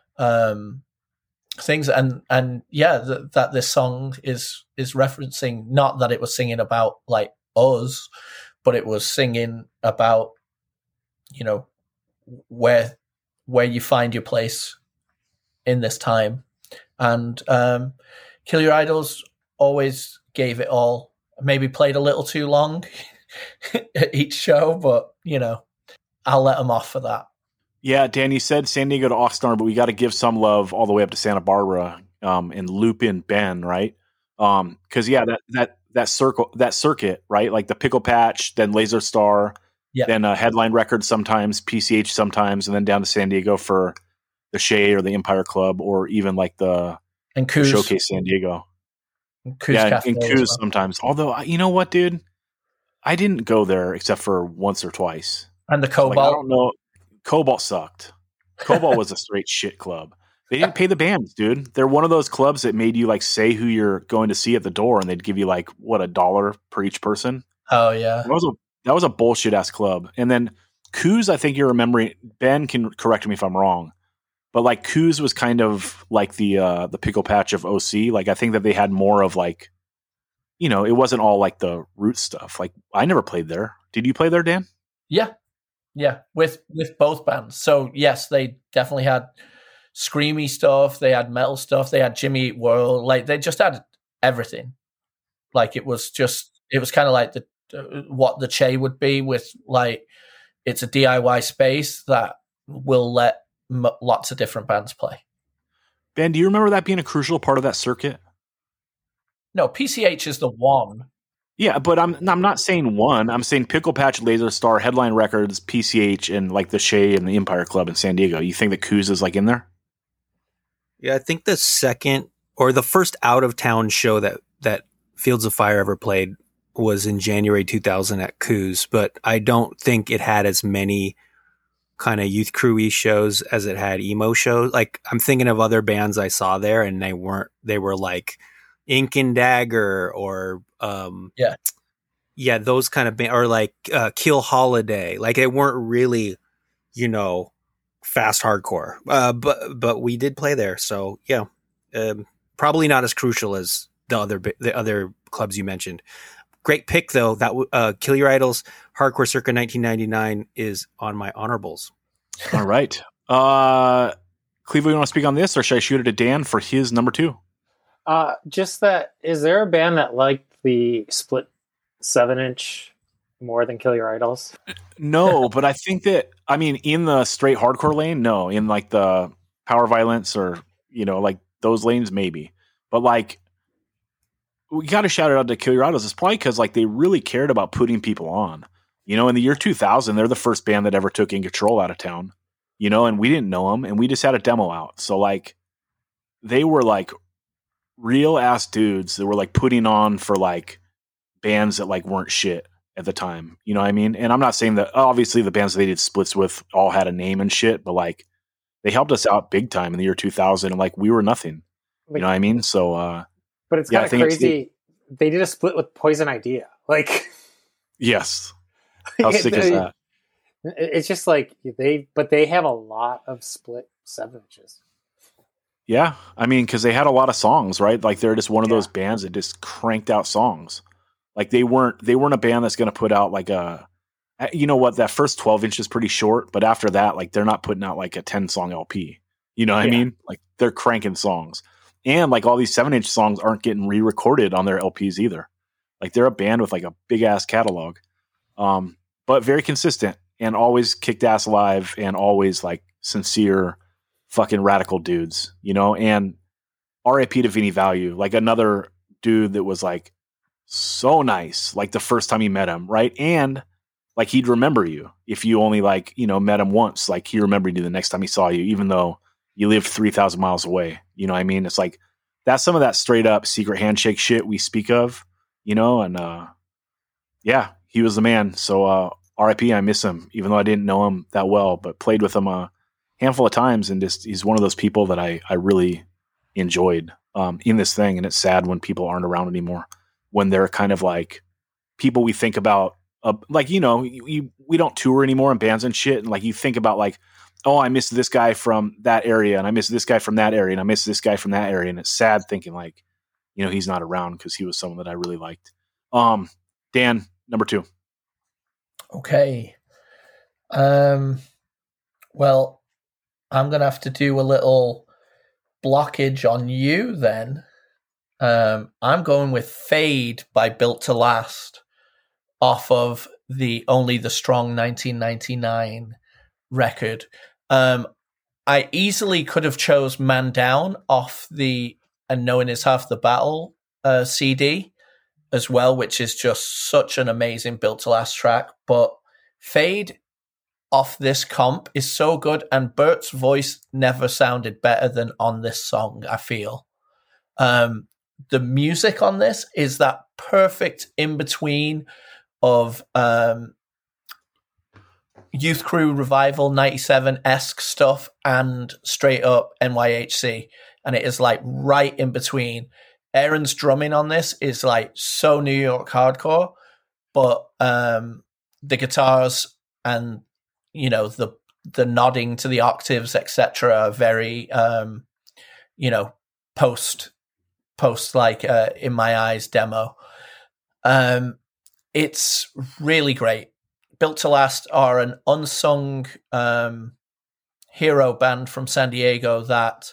things and yeah, that this song is referencing, not that it was singing about like us, but it was singing about, you know, where you find your place in this time. And Kill Your Idols always gave it all. Maybe played a little too long at each show, but you know, I'll let them off for that. Yeah, Dan, you said San Diego to Oxnard, but we got to give some love all the way up to Santa Barbara and loop in Ben, right? Because yeah, that circuit, right? Like the Pickle Patch, then Laser Star, then Headline Records sometimes, PCH sometimes, and then down to San Diego for the Shea or the Empire Club, or even like the Showcase San Diego. And Coos sometimes. Although, you know what, dude? I didn't go there except for once or twice. And the Cobalt. Like, I don't know. Cobalt sucked. Cobalt was a straight shit club. They didn't pay the bands, dude. They're one of those clubs that made you like say who you're going to see at the door, and they'd give you like what, $1 per each person. Oh yeah, that was a bullshit ass club. And then Coos, I think you're remembering. Ben can correct me if I'm wrong, but like Coos was kind of like the Pickle Patch of OC. Like I think that they had more of like, you know, it wasn't all like the root stuff. Like I never played there. Did you play there, Dan? Yeah, with both bands. So yes, they definitely had screamy stuff. They had metal stuff. They had Jimmy Eat World. Like they just had everything. Like it was kind of like the what the Che would be with like it's a DIY space that will let lots of different bands play. Ben, do you remember that being a crucial part of that circuit? No, PCH is the one. Yeah, but I'm not saying one. I'm saying Pickle Patch, Laser Star, Headline Records, PCH, and like the Shea and the Empire Club in San Diego. You think that Coos is like in there? Yeah, I think the second or the first out of town show that Fields of Fire ever played was in January 2000 at Coos, but I don't think it had as many kind of youth crew-y shows as it had emo shows. Like I'm thinking of other bands I saw there, and they were like Ink and Dagger or those kind of or like Kill Holiday. Like they weren't really, fast hardcore. But we did play there, so yeah, probably not as crucial as the other clubs you mentioned. Great pick though. That Kill Your Idols Hardcore Circa 1999 is on my honorables. All right, Cleveland, you want to speak on this, or should I shoot it to Dan for his number 2? Just that, is there a band that liked the split 7-inch more than Kill Your Idols? No, but I think that, in the straight hardcore lane, no. In like the power violence or, like those lanes, maybe. But like, we got to shout it out to Kill Your Idols. It's probably because like they really cared about putting people on. In the year 2000, they're the first band that ever took In Control out of town, and we didn't know them and we just had a demo out. So like, they were like real ass dudes that were like putting on for like bands that like weren't shit at the time. You know what I mean? And I'm not saying that obviously the bands that they did splits with all had a name and shit, but like they helped us out big time in the year 2000 and like we were nothing. You know what I mean? So, but it's kind of crazy. They did a split with Poison Idea. Like, yes. How sick is that? It's just like they have a lot of split 7-inches. Yeah, because they had a lot of songs, right? Like they're just one of those bands that just cranked out songs. Like they weren't a band that's going to put out like that first 12 inch is pretty short, but after that, like they're not putting out like a 10-song LP. You know what I mean? Like they're cranking songs, and like all these 7-inch songs aren't getting re-recorded on their LPs either. Like they're a band with like a big ass catalog, but very consistent and always kicked ass live and always like sincere fucking radical dudes, and RIP to Vinny Value, like another dude that was like so nice, like the first time you met him, right? And like he'd remember you if you only like, met him once, like he remembered you the next time he saw you, even though you lived 3,000 miles away. You know what I mean? It's like that's some of that straight up secret handshake shit we speak of, and yeah, he was the man. So RIP, I miss him, even though I didn't know him that well, but played with him a handful of times, and just he's one of those people that I really enjoyed in this thing. And it's sad when people aren't around anymore, when they're kind of like people we think about, like, we don't tour anymore in bands and shit. And like, you think about like, oh, I miss this guy from that area, and I miss this guy from that area, and I miss this guy from that area. And it's sad thinking like, he's not around because he was someone that I really liked. Dan, number 2. Okay. Well, I'm going to have to do a little blockage on you then. I'm going with Fade by Built to Last off of the Only the Strong 1999 record. I easily could have chose Man Down off the And Knowing Is Half the Battle CD as well, which is just such an amazing Built to Last track. But Fade off this comp is so good, and Bert's voice never sounded better than on this song, I feel. The music on this is that perfect in-between of Youth Crew Revival 97-esque stuff and straight up NYHC, and it is like right in between. Aaron's drumming on this is like so New York hardcore, but the guitars and the nodding to the octaves, etc., are very post like In My Eyes demo. It's really great. Built to Last are an unsung hero band from San Diego that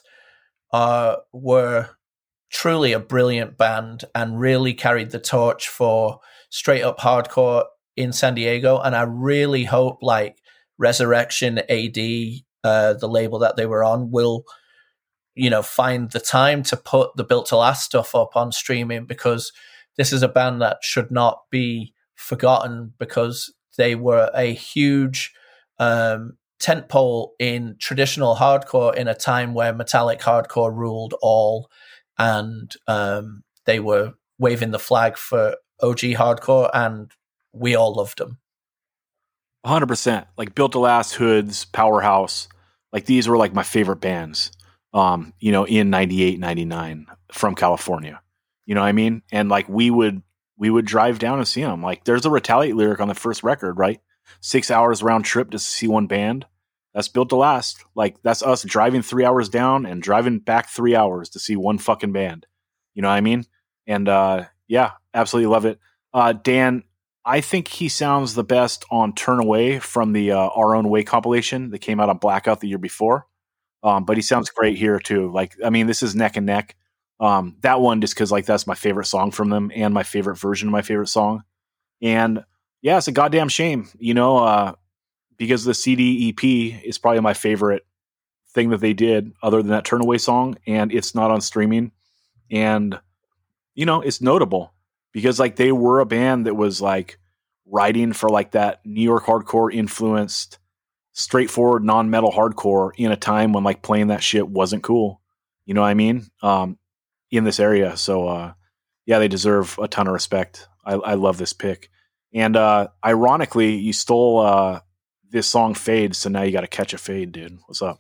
were truly a brilliant band and really carried the torch for straight up hardcore in San Diego. And I really hope like Resurrection AD, the label that they were on, will, find the time to put the Built to Last stuff up on streaming, because this is a band that should not be forgotten, because they were a huge tentpole in traditional hardcore in a time where metallic hardcore ruled all, and they were waving the flag for OG hardcore, and we all loved them. 100%. Like Built to Last, Hoods, Powerhouse, like these were like my favorite bands, in 98, 99 from California. You know what I mean? And like we would drive down and see them. Like there's a Retaliate lyric on the first record, right? 6 hours round trip to see one band. That's Built to Last. Like that's us driving 3 hours down and driving back 3 hours to see one fucking band. You know what I mean? And yeah, absolutely love it. Dan, I think he sounds the best on Turn Away from the Our Own Way compilation that came out on Blackout the year before. But he sounds great here too. Like, I mean, this is neck and neck. That one just because like that's my favorite song from them and my favorite version of my favorite song. And yeah, it's a goddamn shame, because the CD EP is probably my favorite thing that they did other than that Turn Away song, and it's not on streaming. And it's notable because like they were a band that was like writing for like that New York hardcore influenced, straightforward non-metal hardcore in a time when like playing that shit wasn't cool. You know what I mean? In this area. So yeah, they deserve a ton of respect. I love this pick. And ironically, you stole this song Fade, so now you got to catch a fade, dude. What's up?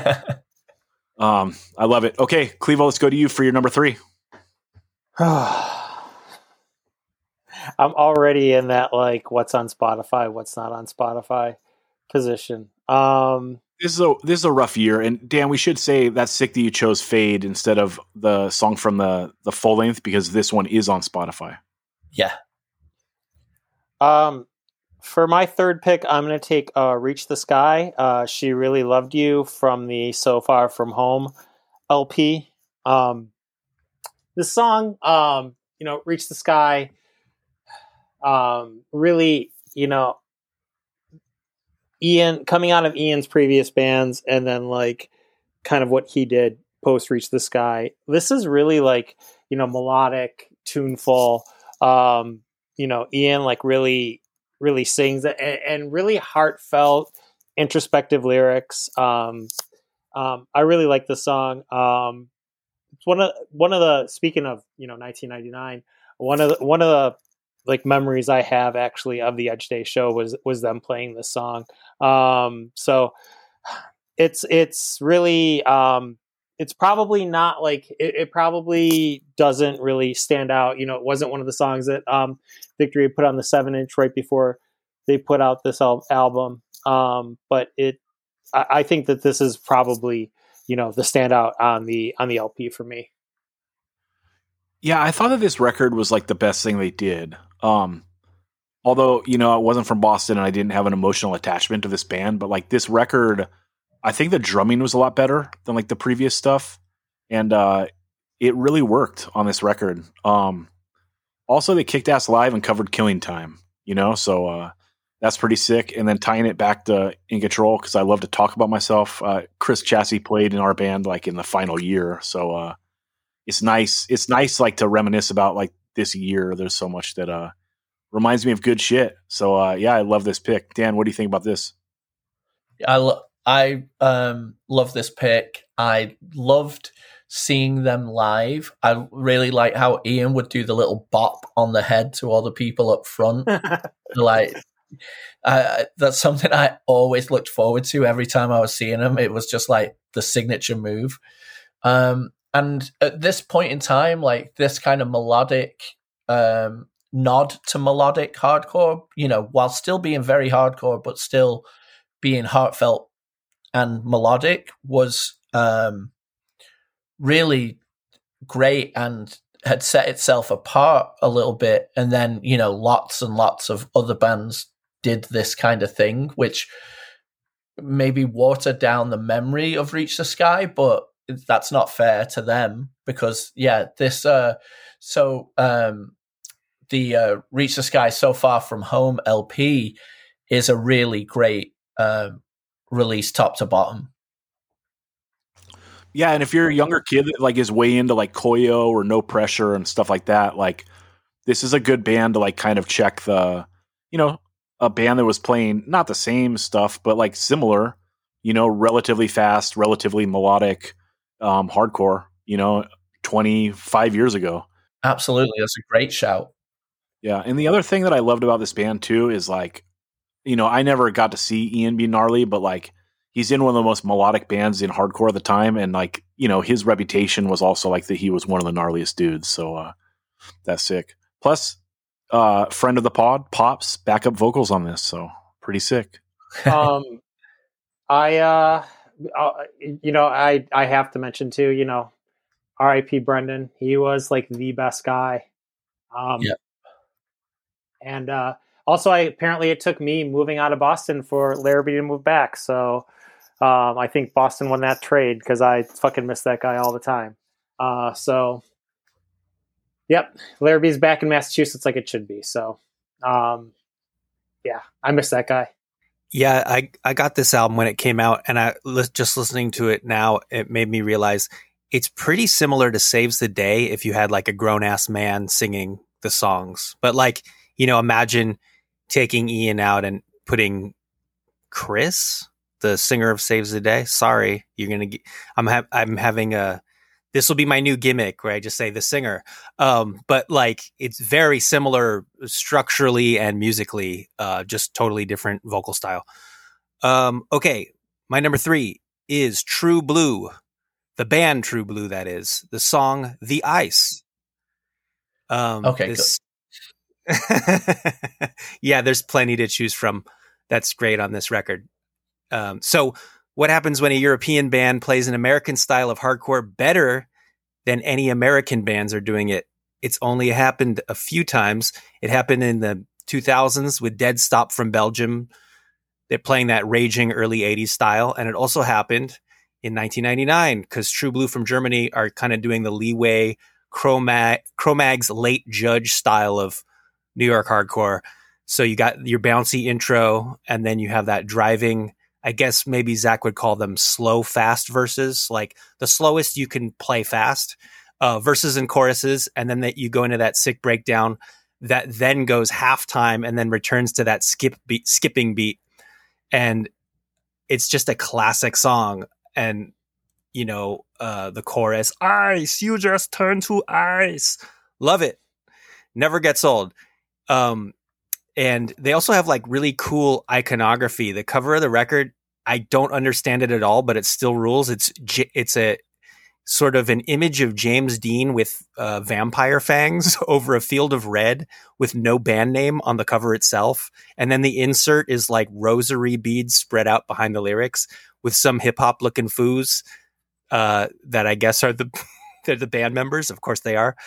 I love it. Okay, Clevo, let's go to you for your number 3. I'm already in that like what's on Spotify, what's not on Spotify position. This is a rough year, and Dan, we should say that's sick that you chose Fade instead of the song from the full length, because this one is on Spotify. Yeah. For my third pick, I'm going to take Reach the Sky. She Really Loved You from the So Far From Home LP. This song, Reach the Sky, really, Ian, coming out of Ian's previous bands and then like kind of what he did post Reach the Sky. This is really like, melodic, tuneful. Ian like really, really sings it and really heartfelt, introspective lyrics. I really like this song. It's one of the, speaking of, 1999, one of the like memories I have actually of the Edge Day show was them playing this song. So it's really, it's probably not like, it probably doesn't really stand out. It wasn't one of the songs that Victory put on the 7-inch right before they put out this album. But I think that this is probably, the standout on the LP for me. Yeah, I thought that this record was like the best thing they did. Although, I wasn't from Boston and I didn't have an emotional attachment to this band, but like this record, I think the drumming was a lot better than like the previous stuff. And it really worked on this record. Also, they kicked ass live and covered Killing Time, so that's pretty sick. And then tying it back to In Control, because I love to talk about myself. Chris Chassis played in our band like in the final year. So it's nice. It's nice like to reminisce about like this year. There's so much that reminds me of good shit. So yeah, I love this pick. Dan, what do you think about this? I love this pick. I loved seeing them live. I really like how Ian would do the little bop on the head to all the people up front. Like that's something I always looked forward to every time I was seeing him. It was just like the signature move. And at this point in time, like this kind of melodic nod to melodic hardcore, while still being very hardcore, but still being heartfelt and melodic, was really great and had set itself apart a little bit. And then, lots and lots of other bands did this kind of thing, which maybe watered down the memory of Reach the Sky, but that's not fair to them because, yeah, this, the Reach the Sky So Far From Home LP is a really great release top to bottom. Yeah, and if you're a younger kid that like is way into like Koyo or No Pressure and stuff like that, like this is a good band to like kind of check the, you know, a band that was playing not the same stuff, but like similar, you know, relatively fast, relatively melodic, hardcore, you know, 25 years ago. Absolutely. That's a great shout. Yeah. And the other thing that I loved about this band too is like, you know, I never got to see Ian be gnarly, but like he's in one of the most melodic bands in hardcore at the time. And like, you know, his reputation was also like that he was one of the gnarliest dudes. So that's sick. Plus, friend of the pod, Pops, backup vocals on this. So pretty sick. I have to mention too, you know, R.I.P. Brendan. He was like the best guy. Yep. And also, apparently it took me moving out of Boston for Larrabee to move back. So I think Boston won that trade because I fucking miss that guy all the time. So, yep, Larrabee's back in Massachusetts like it should be. So, yeah, I miss that guy. Yeah, I got this album when it came out, and just listening to it now, it made me realize it's pretty similar to Saves the Day if you had like a grown-ass man singing the songs. But like, you know, imagine taking Ian out and putting Chris, the singer of Saves the Day. Sorry, you're going to get, I'm having this will be my new gimmick where I just say the singer. But like, it's very similar structurally and musically, just totally different vocal style. Okay. My number 3 is True Blue, the band True Blue. That is the song, The Ice. Okay. Good. Yeah, there's plenty to choose from. That's great on this record. So what happens when a European band plays an American style of hardcore better than any American bands are doing it? It's only happened a few times. It happened in the 2000s with Dead Stop from Belgium. They're playing that raging early 80s style. And it also happened in 1999 because True Blue from Germany are kind of doing the Leeway, Cro-Mag's Late Judge style of New York hardcore. So you got your bouncy intro, and then you have that driving, I guess maybe Zach would call them slow, fast verses, like the slowest you can play fast, verses and choruses. And then that you go into that sick breakdown that then goes halftime and then returns to that skipping beat. And it's just a classic song. And, you know, the chorus, ice, you just turn to ice. Love it. Never gets old. And they also have like really cool iconography. The cover of the record, I don't understand it at all, but it still rules. It's a sort of an image of James Dean with vampire fangs over a field of red with no band name on the cover itself. And then the insert is like rosary beads spread out behind the lyrics with some hip hop looking foos that I guess are they're the band members. Of course they are.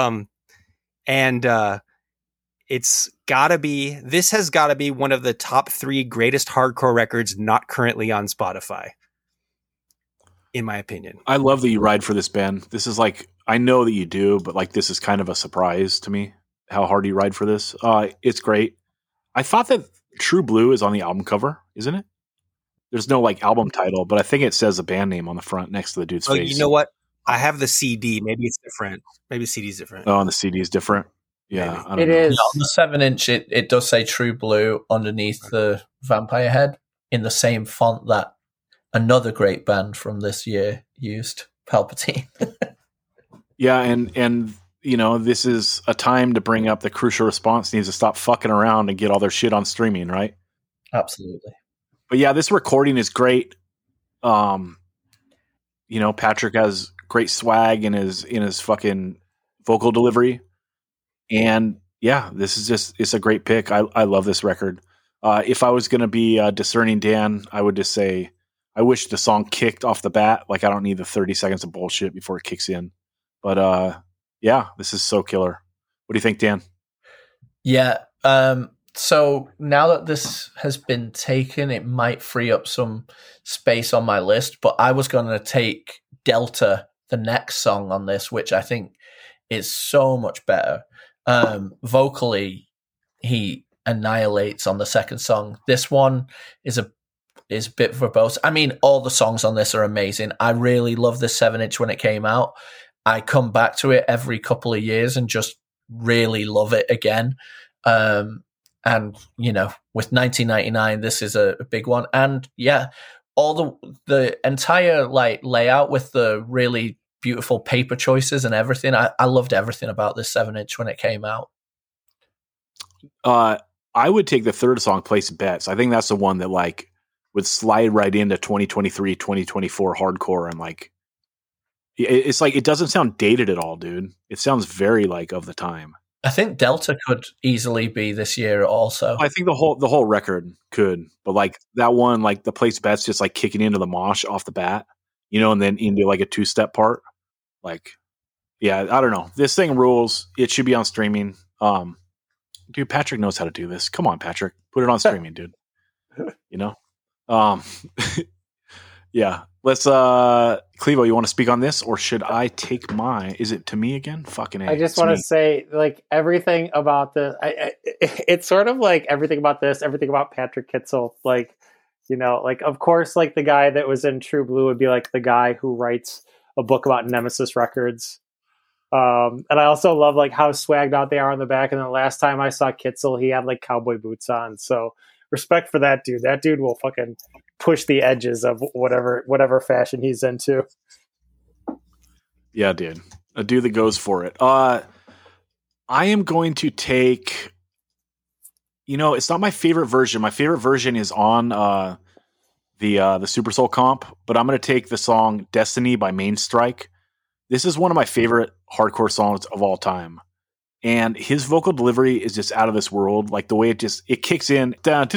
This has gotta be one of the top 3 greatest hardcore records not currently on Spotify, in my opinion. I love that you ride for this band. This is like, I know that you do, but like, this is kind of a surprise to me how hard you ride for this. It's great. I thought that True Blue is on the album cover, isn't it? There's no like album title, but I think it says a band name on the front next to the dude's face. You know what? I have the CD. Maybe it's different. Maybe the CD is different. Oh, and the CD is different. Yeah, it is. Yeah, on the 7-inch, it does say True Blue underneath the vampire head in the same font that another great band from this year used, Palpatine. Yeah, and you know, this is a time to bring up the Crucial Response needs to stop fucking around and get all their shit on streaming, right? Absolutely. But yeah, this recording is great. You know, Patrick has great swag in his fucking vocal delivery. And yeah, this is it's a great pick. I love this record. If I was going to be discerning Dan, I would just say, I wish the song kicked off the bat. Like, I don't need the 30 seconds of bullshit before it kicks in. But yeah, this is so killer. What do you think, Dan? Yeah. So now that this has been taken, it might free up some space on my list, but I was going to take Delta, the next song on this, which I think is so much better. Vocally, he annihilates on the second song. This one is a bit verbose. I mean, all the songs on this are amazing. I really love this 7-inch when it came out. I come back to it every couple of years and just really love it again. And you know, with 1999, this is a big one. And yeah, all the entire like layout with the really beautiful paper choices and everything. I loved everything about this 7-inch when it came out. I would take the third song, Place Bets. I think that's the one that like would slide right into 2023, 2024 hardcore. And like, it's like, it doesn't sound dated at all, dude. It sounds very like of the time. I think Delta could easily be this year also. I think the whole record could, but like that one, like the Place Bets just like kicking into the mosh off the bat, you know, and then into like a 2-step part. Like, yeah, I don't know. This thing rules. It should be on streaming. Dude, Patrick knows how to do this. Come on, Patrick, put it on streaming, dude. You know? Yeah. Let's Clevo, you want to speak on this, or should I take is it to me again? Fucking A. I just want to say, like, everything about this, it's sort of like everything about this, everything about Patrick Kitzel, like, you know, like, of course, like the guy that was in True Blue would be like the guy who writes a book about Nemesis Records. And I also love like how swagged out they are on the back. And the last time I saw Kitzel, he had like cowboy boots on. So respect for that dude. That dude will fucking push the edges of whatever fashion he's into. Yeah, dude. A dude that goes for it. I am going to take, you know, it's not my favorite version. My favorite version is on the Super Soul comp, but I'm going to take the song Destiny by Main Strike. This is one of my favorite hardcore songs of all time. And his vocal delivery is just out of this world. Like the way it kicks in.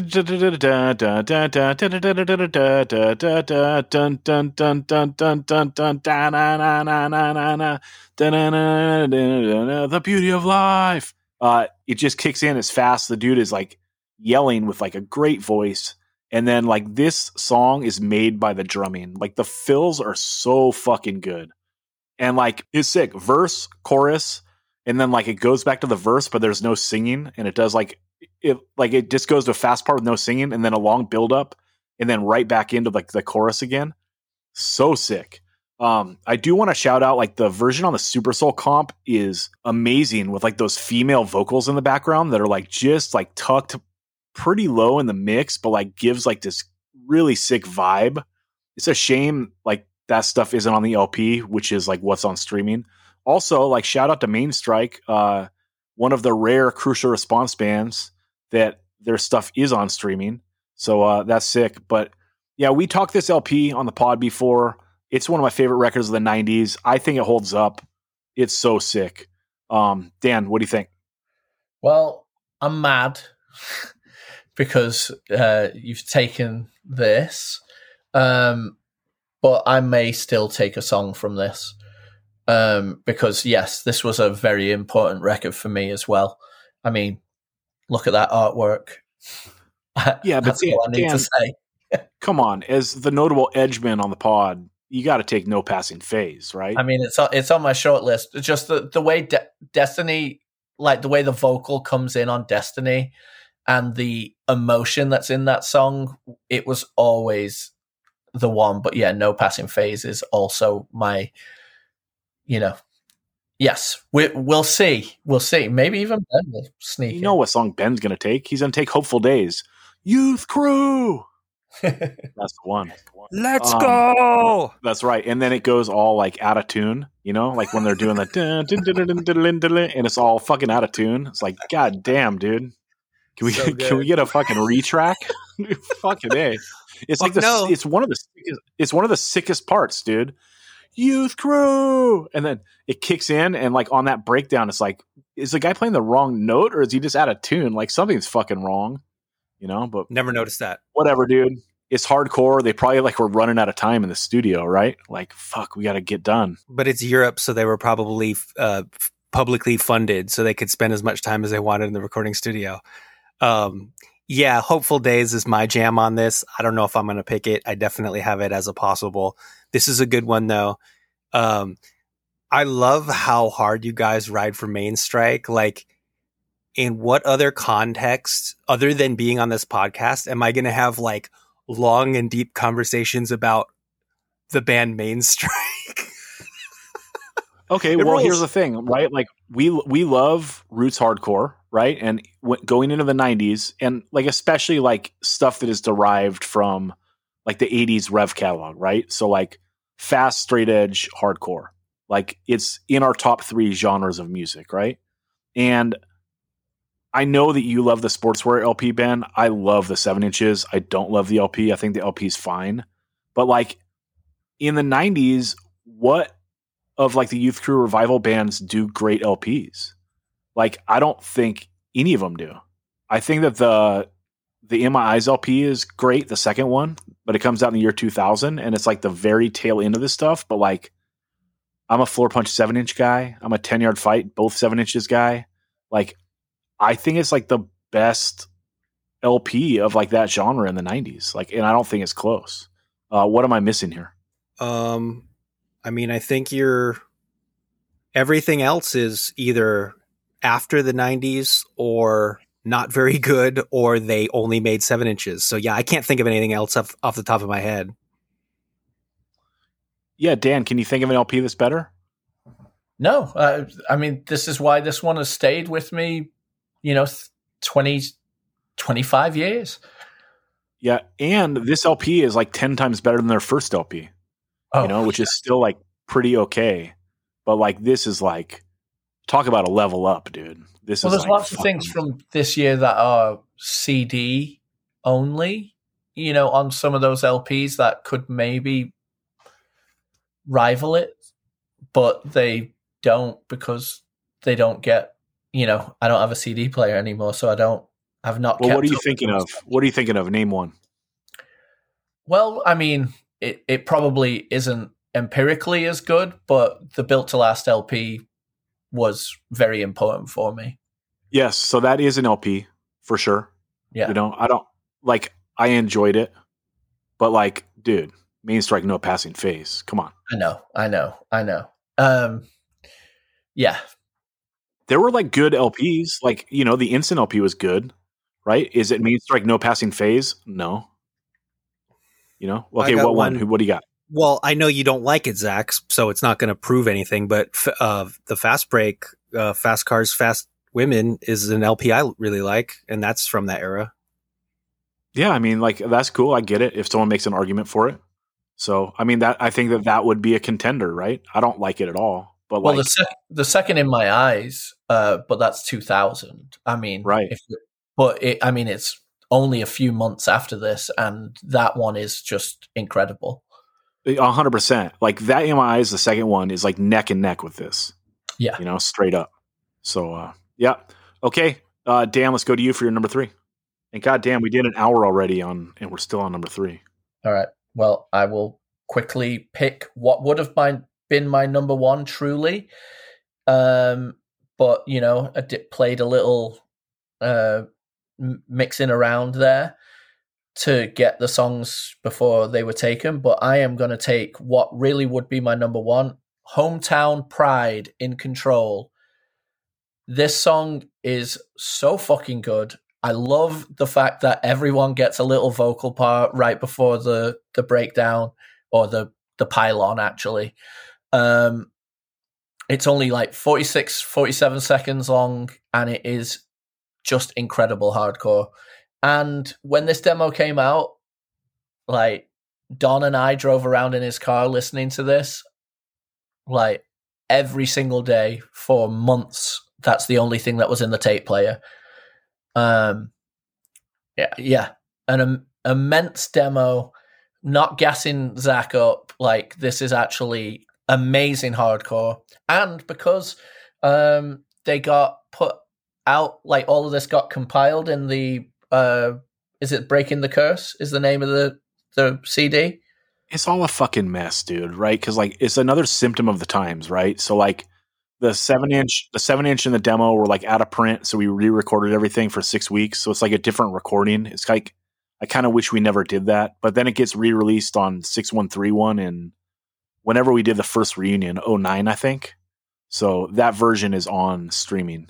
The beauty of life. It just kicks in as fast. The dude is like yelling with like a great voice. And then like this song is made by the drumming. Like the fills are so fucking good. And like it's sick. Verse, chorus, and then like it goes back to the verse, but there's no singing, and it does like it just goes to a fast part with no singing, and then a long build up, and then right back into like the chorus again. So sick. I do want to shout out like the version on the Super Soul comp is amazing with like those female vocals in the background that are like just like tucked pretty low in the mix, but like gives like this really sick vibe. It's a shame like that stuff isn't on the LP, which is like what's on streaming. Also, like shout out to Main Strike, one of the rare Crucial Response bands that their stuff is on streaming. So that's sick. But yeah, we talked this LP on the pod before. It's one of my favorite records of the 90s. I think it holds up. It's so sick. Dan, what do you think? Well, I'm mad because you've taken this. But I may still take a song from this because, yes, this was a very important record for me as well. I mean, look at that artwork. Yeah, but that's all I need to say. Come on. As the notable edgeman on the pod, you got to take No Passing Phase, right? I mean, it's on my short list. It's just the way Destiny, like the way the vocal comes in on Destiny and the emotion that's in that song, it was always the one. But yeah, No Passing Phase is also my, you know, yes, we'll see. Maybe even Ben will sneak. You know what song Ben's going to take? He's going to take Hopeful Days. Youth Crew. That's the one. Let's go. That's right. And then it goes all like out of tune, you know, like when they're doing the and it's all fucking out of tune. It's like, God damn, dude. Can we get a fucking retrack? Fucking A. It's like it's one of the sickest parts, dude. Youth Crew. And then it kicks in and like on that breakdown, it's like, is the guy playing the wrong note or is he just out of tune? Like something's fucking wrong, you know, but never noticed that. Whatever, dude. It's hardcore. They probably like were running out of time in the studio, right? Like, fuck, we got to get done. But it's Europe, so they were probably publicly funded, so they could spend as much time as they wanted in the recording studio. Yeah, Hopeful Days is my jam on this. I don't know if I'm going to pick it. I definitely have it as a possible. This is a good one, though. I I love how hard you guys ride for Main Strike. Like, in what other context, other than being on this podcast, am I going to have like long and deep conversations about the band Main Strike? Okay, well, here's the thing, right? Like we love roots hardcore, right? And going into the 90s, and like especially like stuff that is derived from like the 80s Rev catalog, right? So like fast, straight edge hardcore. Like it's in our top 3 genres of music, right? And I know that you love the Sportswear LP, Ben. I love the 7 inches. I don't love the LP. I think the LP is fine. But like in the 90s, what of like the Youth Crew revival bands do great LPs? Like I don't think any of them do. I think that the In My Eyes LP is great, the second one, but it comes out in the year 2000 and it's like the very tail end of this stuff. But like I'm a Floor Punch 7-inch guy. I'm a 10-yard fight, both 7 inches guy. Like I think it's like the best LP of like that genre in the 90s. Like, and I don't think it's close. What am I missing here? I mean, I think everything else is either after the 90s or not very good, or they only made 7 inches. So yeah, I can't think of anything else off the top of my head. Yeah, Dan, can you think of an LP that's better? No, I mean, this is why this one has stayed with me, 20, 25 years. Yeah, and this LP is like 10 times better than their first LP, which is still like pretty okay. But like this is like, talk about a level up, dude. There's like lots of things from this year that are CD only, on some of those LPs that could maybe rival it, but they don't because they don't get, I don't have a CD player anymore, so I've not. Well, what are you thinking of? What are you thinking of? Name one. Well, I mean, it probably isn't empirically as good, but the Built to Last LP was very important for me. Yes, so that is an LP for sure. Yeah. I don't like, I enjoyed it, but like, dude, Main Strike, No Passing Phase. Come on. I know. Yeah. There were like good LPs, like, the Instant LP was good, right? Is it Main Strike, No Passing Phase? No. Okay, what one? What do you got? Well, I know you don't like it, Zach, so it's not going to prove anything, but the Fast Break, Fast Cars, Fast Women is an LP I really like, and that's from that era. Yeah, I mean, like, that's cool. I get it if someone makes an argument for it. So, I mean, I think that would be a contender, right? I don't like it at all. But well, the second In My Eyes, but that's 2000. I mean, right. It's only a few months after this, and that one is just incredible. 100%. Like that In My Eyes, the second one is like neck and neck with this. Yeah. Straight up. So, yeah. Okay. Dan, let's go to you for your number 3. And goddamn, we did an hour already and we're still on number 3. All right. Well, I will quickly pick what would have been my number 1 truly. But, I played a little mixing around there to get the songs before they were taken, but I am going to take what really would be my number 1, Hometown Pride, In Control. This song is so fucking good. I love the fact that everyone gets a little vocal part right before the breakdown, or the pylon, actually. It's only like 46, 47 seconds long, and it is just incredible hardcore. And when this demo came out, like, Don and I drove around in his car listening to this, like, every single day for months. That's the only thing that was in the tape player. An immense demo, not gassing Zach up. Like, this is actually amazing hardcore. And because they got put out, like, all of this got compiled in the is it Breaking the Curse is the name of the CD? It's all a fucking mess, dude, right? Because like it's another symptom of the times, right? So like the 7-inch and the demo were like out of print, so we re-recorded everything for 6 weeks. So it's like a different recording. It's like I kind of wish we never did that, but then it gets re-released on 6131, and whenever we did the first reunion, 2009, I think. So that version is on streaming.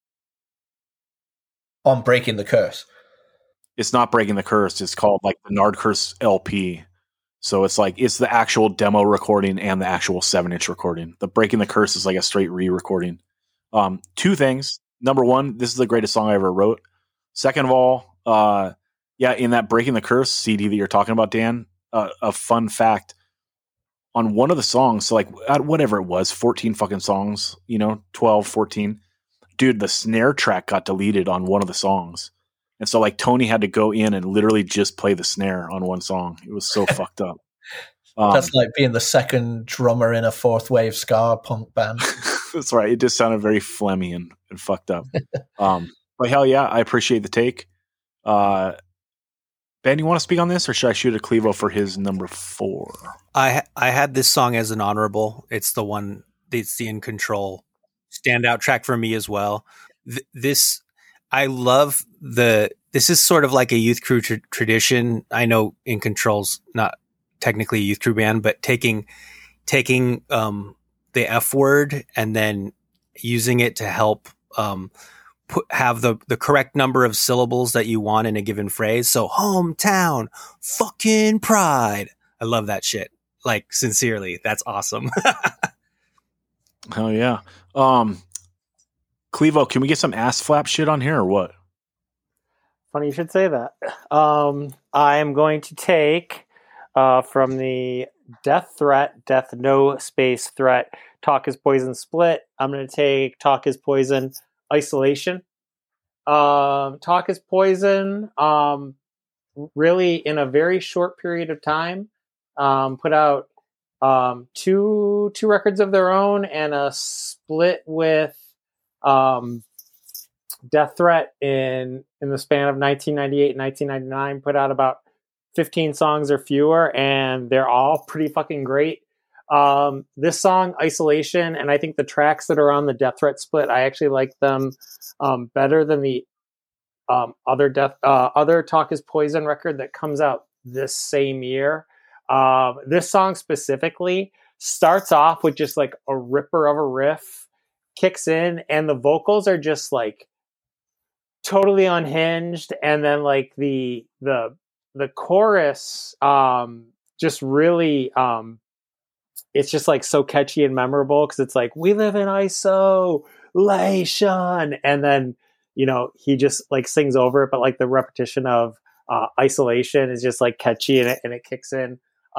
On Breaking the Curse. It's not Breaking the Curse. It's called like the Nard Curse LP. So it's like it's the actual demo recording and the actual 7-inch recording. The Breaking the Curse is like a straight re-recording. Two things. Number one, this is the greatest song I ever wrote. Second of all, in that Breaking the Curse CD that you're talking about, Dan, a fun fact on one of the songs, so like whatever it was, 14 fucking songs, 12, 14. Dude, the snare track got deleted on one of the songs. And so like Tony had to go in and literally just play the snare on one song. It was so fucked up. That's like being the second drummer in a fourth wave ska punk band. That's right. It just sounded very phlegmy and fucked up. But hell yeah, I appreciate the take. Ben, you want to speak on this, or should I shoot a Clevo for his number 4? I had this song as an honorable. It's the one. It's the In Control standout track for me as well. I love this is sort of like a Youth Crew tradition. I know In Control's not technically a Youth Crew band, but taking the F word and then using it to help have the correct number of syllables that you want in a given phrase. So hometown, fucking pride. I love that shit. Like, sincerely, that's awesome. Hell yeah. Clevo, can we get some ass flap shit on here or what? Funny you should say that. I am going to take from the Death No Space Threat, Talk is Poison split. I'm going to take Talk is Poison Isolation. Talk is Poison, really in a very short period of time, put out two records of their own and a split with Death Threat in the span of 1998 and 1999, put out about 15 songs or fewer, and they're all pretty fucking great. This song, Isolation, and I think the tracks that are on the Death Threat split, I actually like them better than the other Talk is Poison record that comes out this same year. This song specifically starts off with just like a ripper of a riff, kicks in, and the vocals are just like totally unhinged, and then like the chorus just really it's just like so catchy and memorable because it's like, we live in isolation, and then he just like sings over it, but like the repetition of isolation is just like catchy, and it kicks in.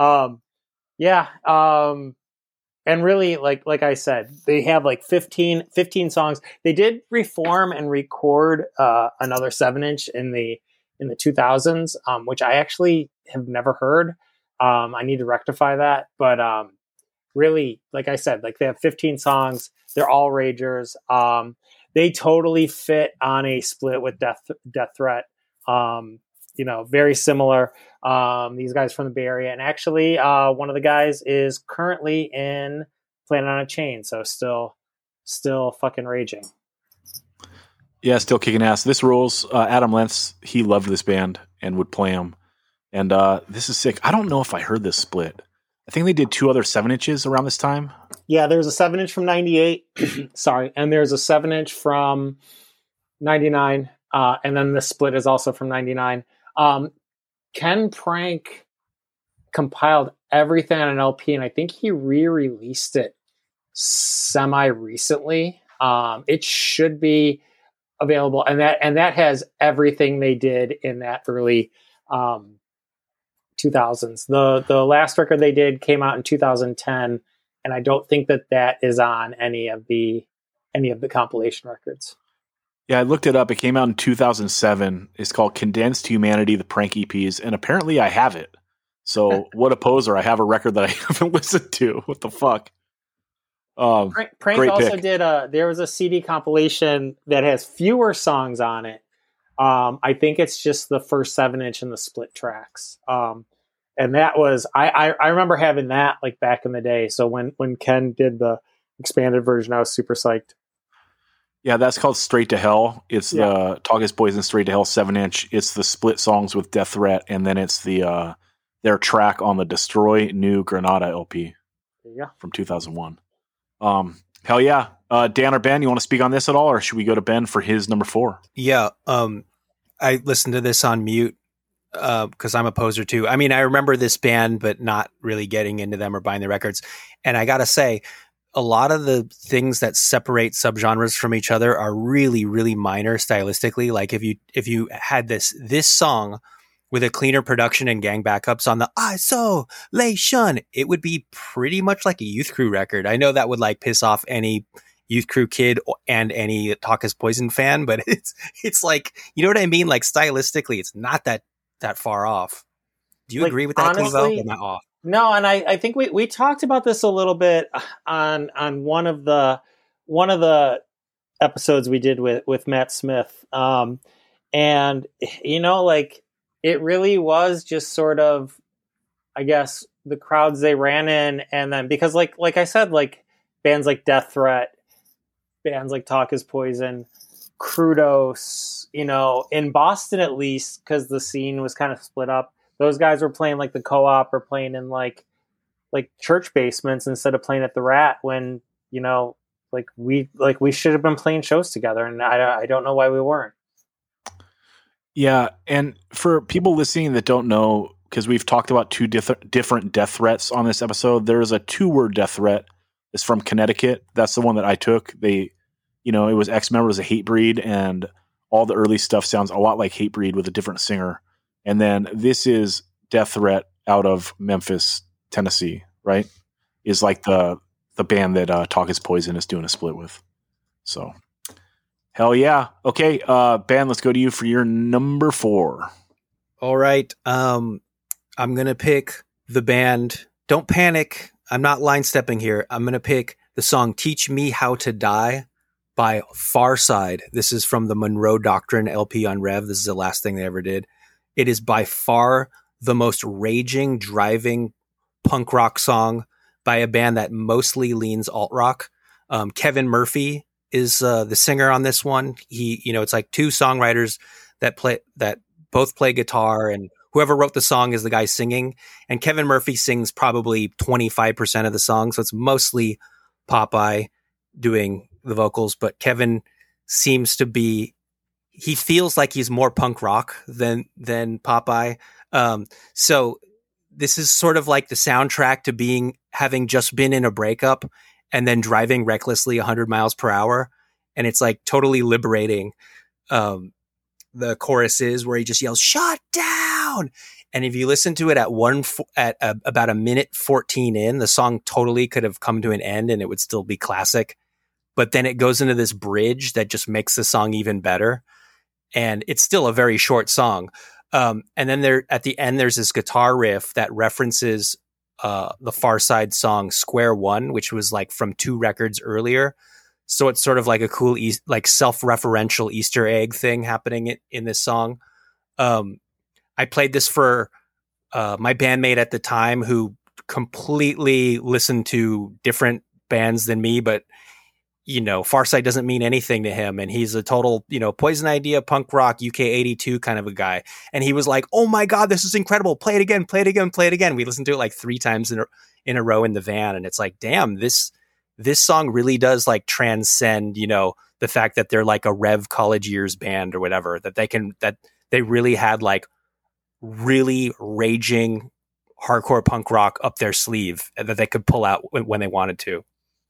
And really, like I said, they have like 15 songs. They did reform and record another 7-inch in the 2000s, which I actually have never heard. I need to rectify that. But really, like I said, like they have 15 songs. They're all ragers. They totally fit on a split with Death Threat. Very similar. These guys from the Bay Area, and actually one of the guys is currently in Planet on a Chain, so still fucking raging. Yeah, still kicking ass. This rules. Adam Lentz, he loved this band and would play them, and this is sick. I don't know if I heard this split. I think they did 2 other 7-inches around this time. Yeah, there's a 7-inch from 98. Sorry, and there's a 7-inch from 99, and then the split is also from 99. Ken Prank compiled everything on an LP, and I think he re-released it semi-recently. It should be available, and that has everything they did in that early 2000s. The last record they did came out in 2010, and I don't think that is on any of the compilation records. Yeah, I looked it up. It came out in 2007. It's called Condensed Humanity, the Prank EPs, and apparently I have it. So what a poser. I have a record that I haven't listened to. What the fuck? Prank also did there was a CD compilation that has fewer songs on it. I think it's just the first 7-inch and the split tracks. And that was, I remember having that like back in the day. So when Ken did the expanded version, I was super psyched. Yeah, that's called Straight to Hell. It's the Talk is Poison Straight to Hell 7-inch. It's the split songs with Death Threat, and then it's the their track on the Destroy New Granada LP from 2001. Hell yeah. Dan or Ben, you want to speak on this at all, or should we go to Ben for his number 4? Yeah. I listened to this on mute because I'm a poser too. I mean, I remember this band, but not really getting into them or buying the records. And I got to say, a lot of the things that separate subgenres from each other are really, really minor stylistically. Like if you had this song with a cleaner production and gang backups on the isolation, it would be pretty much like a Youth Crew record. I know that would like piss off any Youth Crew kid and any Talk Is Poison fan, but it's like, you know what I mean? Like stylistically, it's not that far off. Do you agree with that, Clevo? Or not off? No, and I think we talked about this a little bit on one of the episodes we did with Matt Smith. And like it really was just sort of, I guess, the crowds they ran in, and then because like I said, like bands like Death Threat, bands like Talk Is Poison, Crudos, in Boston at least, because the scene was kind of split up. Those guys were playing like the Co-op or playing in like church basements instead of playing at the Rat when, we should have been playing shows together. And I don't know why we weren't. Yeah. And for people listening that don't know, because we've talked about 2 different death threats on this episode, there's a 2-word death threat. It's from Connecticut. That's the one that I took. It was Ex-Members of Hatebreed, and all the early stuff sounds a lot like Hatebreed with a different singer. And then this is Death Threat out of Memphis, Tennessee, right? Is like the band that Talk Is Poison is doing a split with. So, hell yeah. Okay, Ben, let's go to you for your number 4. All right. I'm going to pick the band. Don't panic. I'm not line stepping here. I'm going to pick the song Teach Me How to Die by Farside. This is from the Monroe Doctrine LP on Rev. This is the last thing they ever did. It is by far the most raging, driving punk rock song by a band that mostly leans alt rock. Kevin Murphy is the singer on this one. It's like 2 songwriters that both play guitar, and whoever wrote the song is the guy singing. And Kevin Murphy sings probably 25% of the song, so it's mostly Popeye doing the vocals. But Kevin seems to be. He feels like he's more punk rock than Popeye. So this is sort of like the soundtrack to having just been in a breakup and then driving recklessly 100 miles per hour. And it's like totally liberating. The chorus is where he just yells, "Shut down." And if you listen to it at about a minute 14 in, the song totally could have come to an end and it would still be classic. But then it goes into this bridge that just makes the song even better. And it's still a very short song. And then at the end, there's this guitar riff that references the Far Side song Square One, which was like from 2 records earlier. So it's sort of like a cool, like self-referential Easter egg thing happening in this song. I played this for my bandmate at the time, who completely listened to different bands than me, but Farside doesn't mean anything to him. And he's a total, Poison Idea, punk rock, UK82 kind of a guy. And he was like, "Oh my God, this is incredible. Play it again, play it again, play it again." We listened to it like 3 times in a row in the van. And it's like, damn, this song really does like transcend, the fact that they're like a Rev College Years band or whatever, that they really had like really raging hardcore punk rock up their sleeve that they could pull out when they wanted to.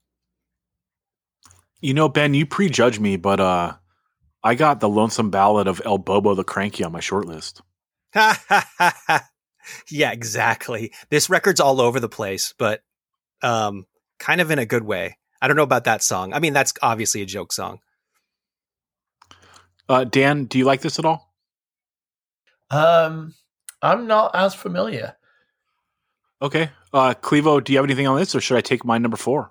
Ben, you prejudge me, but I got the Lonesome Ballad of El Bobo the Cranky on my short list. Yeah, exactly. This record's all over the place, but kind of in a good way. I don't know about that song. I mean, that's obviously a joke song. Dan, do you like this at all? I'm not as familiar. Okay. Clevo, do you have anything on this, or should I take my number 4?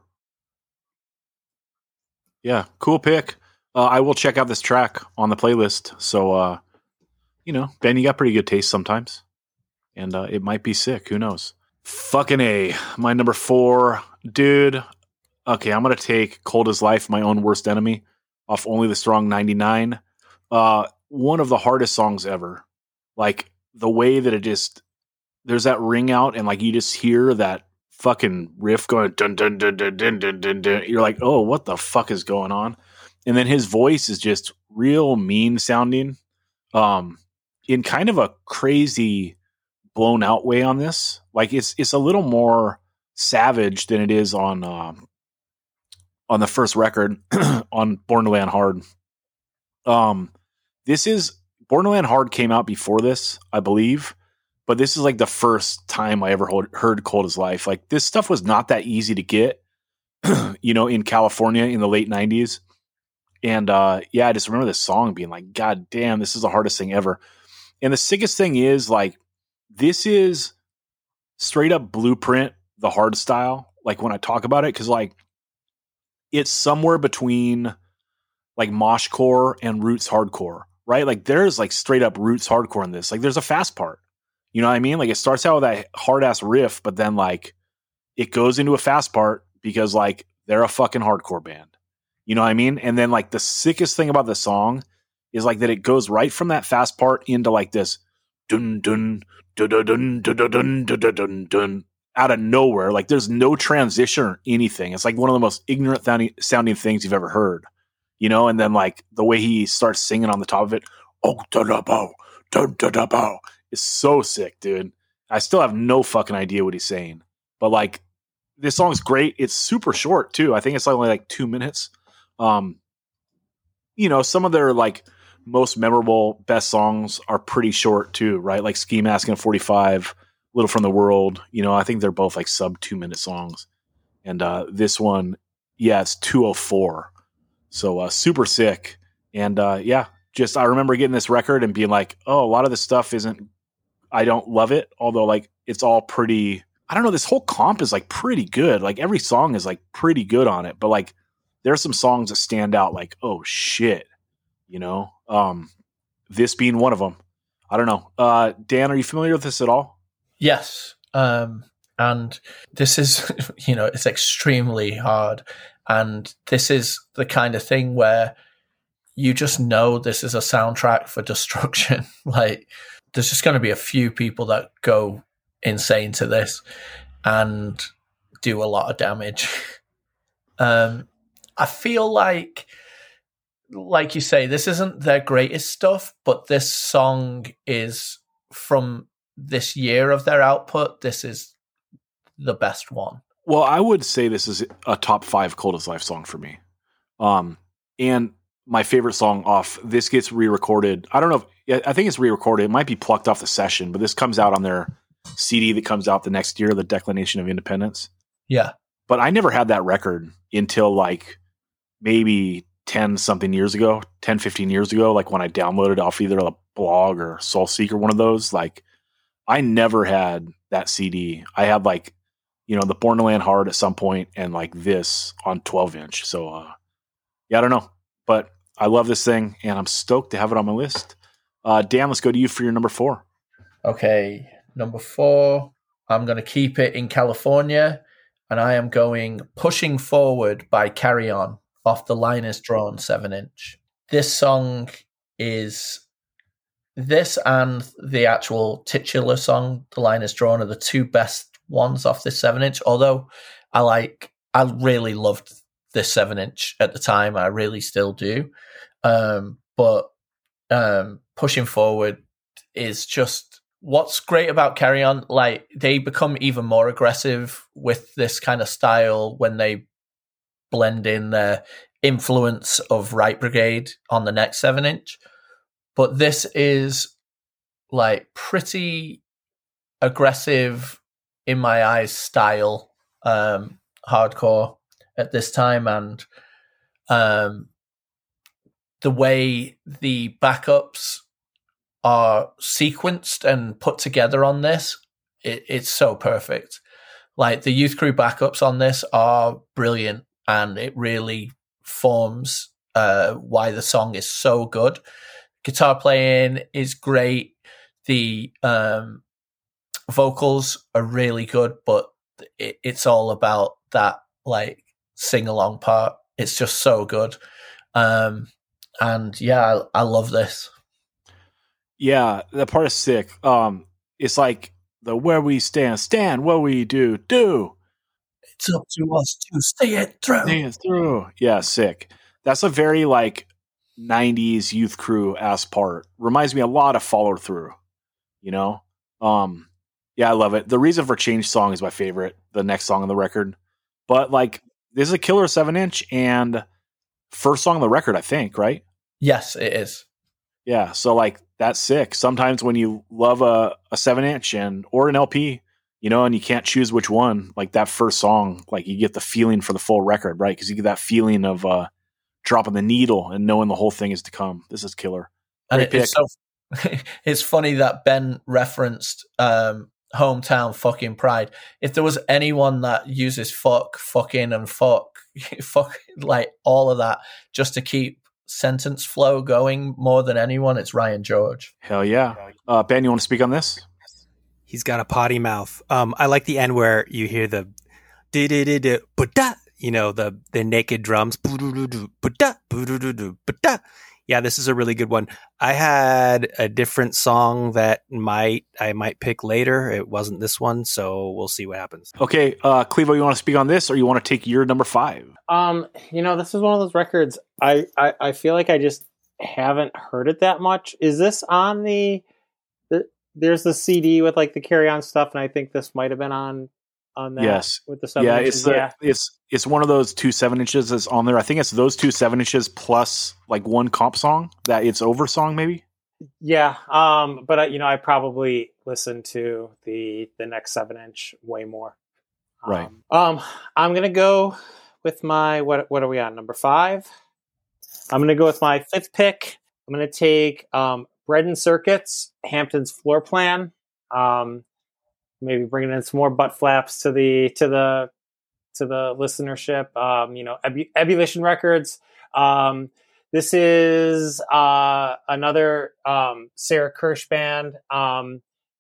Yeah, cool pick. I will check out this track on the playlist. So, Ben, you got pretty good taste sometimes. And it might be sick. Who knows? Fucking A. My number 4. Dude. Okay, I'm going to take Cold as Life, My Own Worst Enemy, off Only the Strong 99. One of the hardest songs ever. Like, the way that it just... There's that ring out, and like you just hear that fucking riff going dun dun dun dun dun dun dun dun. You're like, oh, what the fuck is going on? And then his voice is just real mean sounding, in kind of a crazy, blown out way on this. Like it's a little more savage than it is on the first record on Born to Land Hard. This is Born to Land Hard came out before this, I believe, but this is like the first time I ever heard Cold as Life. Like this stuff was not that easy to get, in California in the late 90s. And I just remember this song being like, God damn, this is the hardest thing ever. And the sickest thing is like, this is straight up Blueprint, the hard style. Like when I talk about it, because like it's somewhere between like moshcore and roots hardcore, right? Like there's like straight up roots hardcore in this. Like there's a fast part, you know what I mean? Like it starts out with that hard ass riff, but then like it goes into a fast part because like they're a fucking hardcore band. You know what I mean? And then like the sickest thing about the song is like that it goes right from that fast part into like this dun dun dun dun dun dun dun dun dun dun out of nowhere. Like there's no transition or anything. It's like one of the most ignorant sounding things you've ever heard. And then like the way he starts singing on the top of it, oh da da bow, dun da da bow, is so sick, dude. I still have no fucking idea what he's saying, but like this song's great. It's super short too. I think it's only like 2 minutes. Some of their like most memorable best songs are pretty short too, right? Like Ski Mask and 45, Little from the World. I think they're both like sub 2 minute songs. And this one, it's 2:04. So super sick. And I remember getting this record and being like, oh, a lot of this stuff I don't love it. Although like it's all pretty, I don't know, this whole comp is like pretty good. Like every song is like pretty good on it. But like there are some songs that stand out like, oh shit, this being one of them. I don't know. Dan, are you familiar with this at all? Yes. And this is, it's extremely hard. And this is the kind of thing where you just know this is a soundtrack for destruction. Like there's just going to be a few people that go insane to this and do a lot of damage. I feel like you say, this isn't their greatest stuff, but this song is from this year of their output. This is the best one. Well, I would say this is a top 5 Cold as Life song for me. And my favorite song off this gets re-recorded. I don't know I think it's re-recorded. It might be plucked off the session, but this comes out on their CD that comes out the next year, the Declaration of Independence. Yeah. But I never had that record until like maybe 10 15 years ago, like when I downloaded off either a blog or Soulseek or one of those. Like I never had that CD. I had like, the Born to Land Hard at some point and like this on 12-inch. So I don't know, but I love this thing and I'm stoked to have it on my list. Dan, let's go to you for your number 4. Okay. Number 4, I'm going to keep it in California, and I am going Pushing Forward by Carry On off the Line Is Drawn 7-inch. This song is, this and the actual titular song, The Line Is Drawn, are the two best ones off this 7-inch. Although I really loved this 7-inch at the time. I really still do. But Pushing Forward is just, what's great about Carry On, like they become even more aggressive with this kind of style when they blend in their influence of Right Brigade on the next 7-inch. But this is like pretty aggressive in my eyes style hardcore at this time. And the way the backups are sequenced and put together on this, it's so perfect. Like the Youth Crew backups on this are brilliant, and it really forms why the song is so good. Guitar playing is great. The vocals are really good, but it's all about that like sing along part. It's just so good. And yeah, I love this. Yeah, that part is sick. It's like the where we stand, where we do. It's up to us to stay it through. Stay it through. Yeah, sick. That's a very like 90s youth crew ass part. Reminds me a lot of Follow Through, you know? Yeah, I love it. The Reason for Change song is my favorite, the next song on the record. But like, this is a killer 7-inch and first song on the record, I think, right? Yes, it is. Yeah, so like that's sick. Sometimes when you love a 7-inch or an LP, you know, and you can't choose which one, like that first song, like you get the feeling for the full record, right? Because you get that feeling of dropping the needle and knowing the whole thing is to come. This is killer. And Great it's so it's funny that Ben referenced Hometown Fucking Pride. If there was anyone that uses fucking and fuck like all of that just to keep sentence flow going more than anyone, it's Ryan George. Hell yeah. Ben, you want to speak on this? He's got a potty mouth. I like the end where you hear the but you know, the naked drums. Yeah, this is a really good one. I had a different song that I might pick later. It wasn't this one, so we'll see what happens. Okay, Clevo, you want to speak on this, or you want to take your number 5? You know, this is one of those records I feel like I just haven't heard it that much. Is this on there's the CD with like the Carry On stuff, and I think this might have been on that. Yes, with the 7 yeah, inches. it's one of those 2 7-inches that's on there. I think it's those 2 7-inches plus like one comp song that it's over song maybe. Yeah, but I probably listened to the next 7-inch way more. Right. I'm gonna go with my what are we on, number 5? I'm gonna go with my 5th pick. I'm gonna take Bread and Circuits, Hampton's Floor Plan. Maybe bringing in some more butt flaps to the listenership. Ebullition Records. This is another Sarah Kirsch band. Hot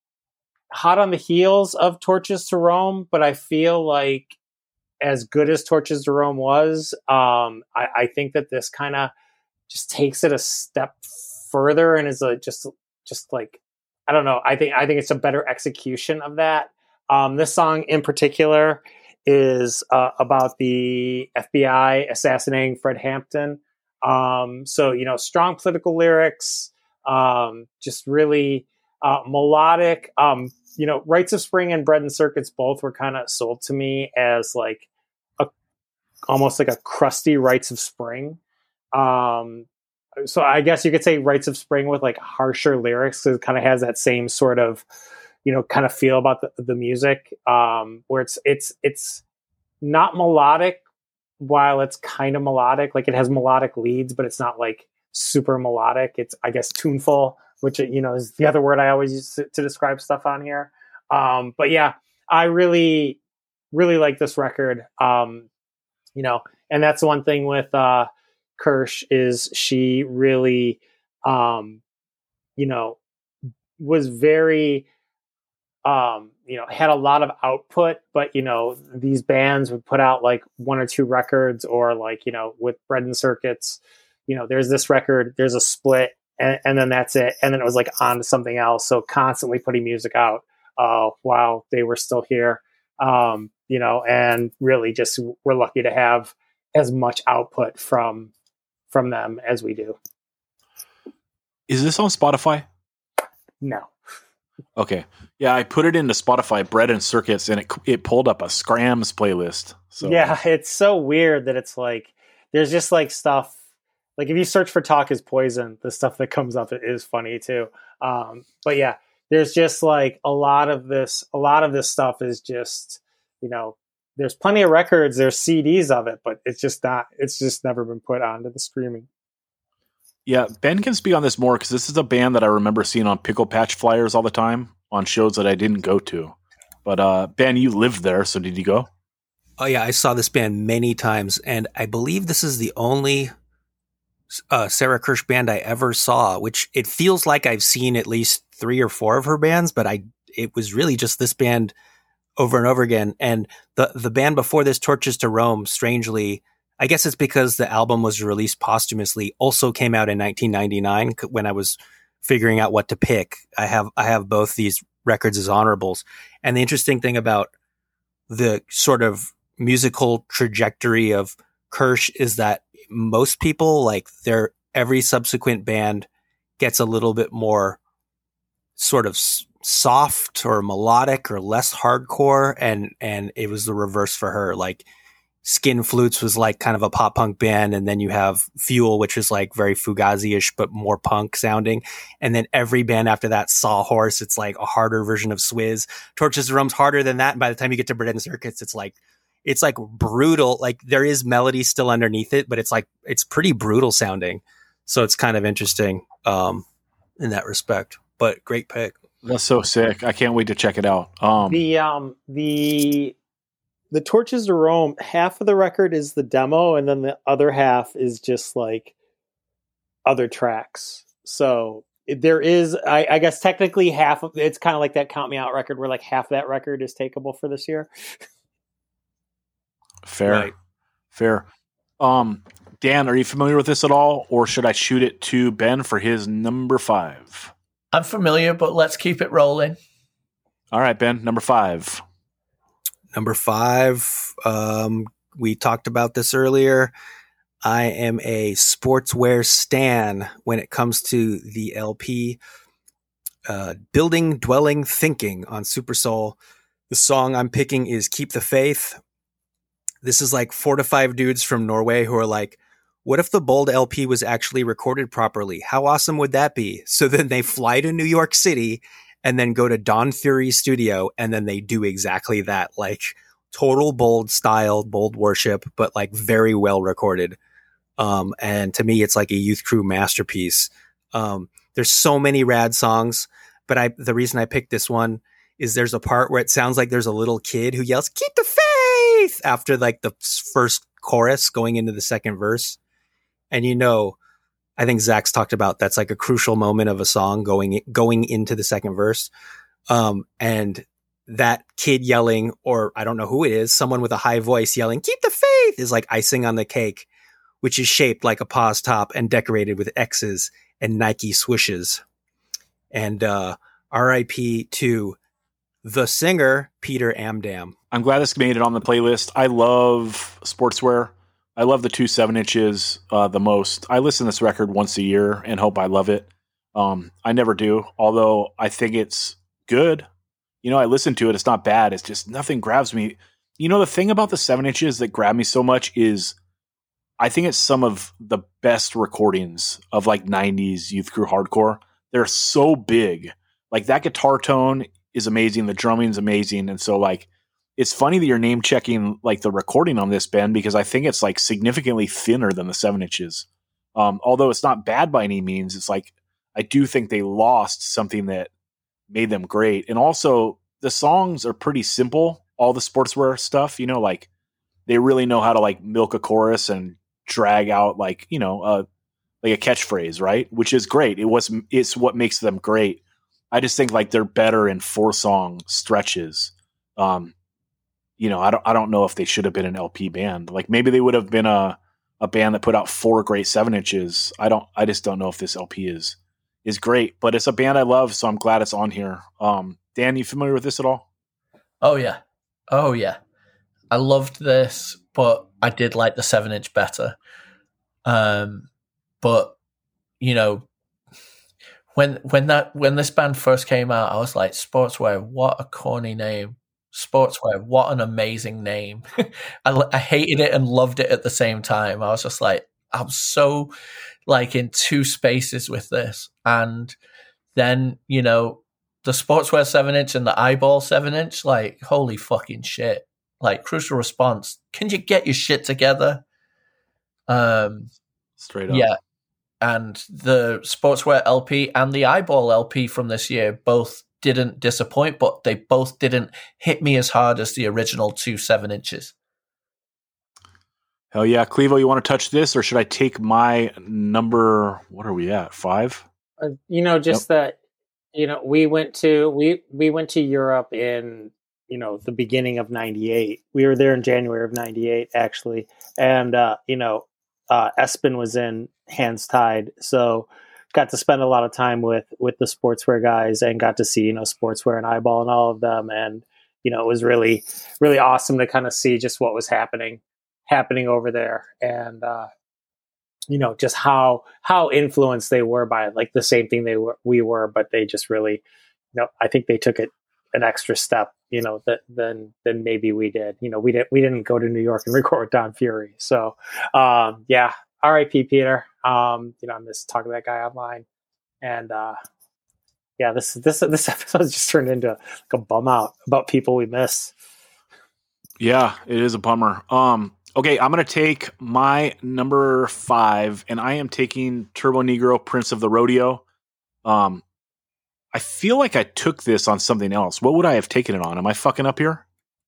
on the heels of Torches to Rome, but I feel like as good as Torches to Rome was, I think that this kind of just takes it a step further and is just like, I don't know. I think it's a better execution of that. This song in particular is about the FBI assassinating Fred Hampton. So, strong political lyrics, just really melodic. Rites of Spring and Bread and Circuits both were kind of sold to me as like almost like a crusty Rites of Spring. So I guess you could say Rites of Spring with like harsher lyrics. It kind of has that same sort of, kind of feel about the music, where it's not melodic while it's kind of melodic. Like it has melodic leads, but it's not like super melodic. It's, I guess, tuneful, which, is the other word I always use to describe stuff on here. But yeah, I really, really like this record. And that's the one thing with, Kirsch is she really, was very, had a lot of output, but, these bands would put out like 1 or 2 records, or like, with Bread and Circuits, there's this record, there's a split, and then that's it. And then it was like on to something else. So constantly putting music out, while they were still here, and really just, we're lucky to have as much output from them as we do. Is this on Spotify? No. Okay. Yeah, I put it into Spotify, Bread and Circuits, and it pulled up a Scrams playlist. So yeah, it's so weird that it's like there's just like stuff like if you search for Talk is Poison, the stuff that comes up is funny too. But yeah, there's just like a lot of this stuff is just, there's plenty of records, there's CDs of it, but it's just never been put onto the streaming. Yeah, Ben can speak on this more because this is a band that I remember seeing on Pickle Patch flyers all the time on shows that I didn't go to. But Ben, you lived there, so did you go? Oh yeah, I saw this band many times, and I believe this is the only Sarah Kirsch band I ever saw, which it feels like I've seen at least 3 or 4 of her bands, but it was really just this band over and over again. And the band before this, Torches to Rome, strangely, I guess it's because the album was released posthumously, also came out in 1999 when I was figuring out what to pick. I have both these records as honorables. And the interesting thing about the sort of musical trajectory of Kirsch is that most people, like, every subsequent band gets a little bit more sort of soft or melodic or less hardcore, and it was the reverse for her. Like, Skin Flutes was like kind of a pop punk band, and then you have Fuel, which is like very Fugazi-ish but more punk sounding, and then every band after that, Sawhorse, it's like a harder version of Swizz. Torches and Rum's harder than that, and by the time you get to Bread and Circuits, it's like brutal. Like, there is melody still underneath it, but it's pretty brutal sounding. So it's kind of interesting in that respect. But great pick. That's so sick. I can't wait to check it out. The Torches to Rome, half of the record is the demo, and then the other half is just like other tracks. So there is, I guess, technically half of it's kind of like that Count Me Out record, where like half that record is takeable for this year. Fair, Right. Fair. Dan, are you familiar with this at all, or should I shoot it to Ben for his number 5? I'm familiar, but let's keep it rolling. All right, Ben, number 5. Number 5, we talked about this earlier. I am a sportswear stan when it comes to the LP. Building, Dwelling, Thinking on Super Soul. The song I'm picking is Keep the Faith. This is like 4 to 5 dudes from Norway who are like, what if the Bold LP was actually recorded properly? How awesome would that be? So then they fly to New York City and then go to Dawn Fury Studio, and then they do exactly that, like total Bold style, Bold worship, but like very well recorded. And to me, it's like a Youth Crew masterpiece. There's so many rad songs, but the reason I picked this one is there's a part where it sounds like there's a little kid who yells, "Keep the faith!" after like the first chorus going into the second verse. And I think Zach's talked about that's like a crucial moment of a song going into the second verse. And that kid yelling, or I don't know who it is, someone with a high voice yelling, "Keep the faith," is like icing on the cake, which is shaped like a pause top and decorated with X's and Nike swooshes. And RIP to the singer, Peter Amdam. I'm glad this made it on the playlist. I love sportswear. I love the 2 7-inches the most. I listen to this record once a year and hope I love it. I never do, although I think it's good. I listen to it. It's not bad. It's just nothing grabs me. The thing about the 7-inches that grab me so much is I think it's some of the best recordings of like 90s Youth Crew hardcore. They're so big. Like, that guitar tone is amazing. The drumming is amazing. And so, like, it's funny that you're name checking like the recording on this, Ben, because I think it's like significantly thinner than the 7-inches. Although it's not bad by any means, it's like I do think they lost something that made them great. And also, the songs are pretty simple. All the sportswear stuff, like they really know how to like milk a chorus and drag out like a catchphrase, right? Which is great. It's what makes them great. I just think like they're better in 4-song stretches. I don't know if they should have been an LP band. Like, maybe they would have been a band that put out 4 great 7-inches. I just don't know if this LP is great, but it's a band I love, so I'm glad it's on here. Dan, you familiar with this at all? Oh yeah. I loved this, but I did like the 7-inch better. But when this band first came out, I was like, Sportswear, what a corny name. Sportswear, what an amazing name. I hated it and loved it at the same time. I was just like, I'm so like in 2 spaces with this. And then, the Sportswear 7-inch and the Eyeball 7-inch, like, holy fucking shit. Like, Crucial Response, can you get your shit together? Straight up. Yeah. And the Sportswear LP and the Eyeball LP from this year both didn't disappoint, but they both didn't hit me as hard as the original 2 7-inches. Hell yeah. Clevo, you want to touch this, or should I take my number? What are we at? 5? That we went to Europe in the beginning of 98. We were there in January of 98 actually, and Espen was in Hands Tied, so got to spend a lot of time with the Sportswear guys and got to see Sportswear and Eyeball and all of them, and it was really, really awesome to kind of see just what was happening over there. And, just how influenced they were by like the same thing we were, but they just really, I think they took it an extra step, than maybe we did. We didn't go to New York and record Don Fury. So, R.I.P. Peter. I miss talking to that guy online. And, this episode just turned into like a bum out about people we miss. Yeah, it is a bummer. Okay, I'm going to take my number 5, and I am taking Turbo Negro, Prince of the Rodeo. I feel like I took this on something else. What would I have taken it on? Am I fucking up here?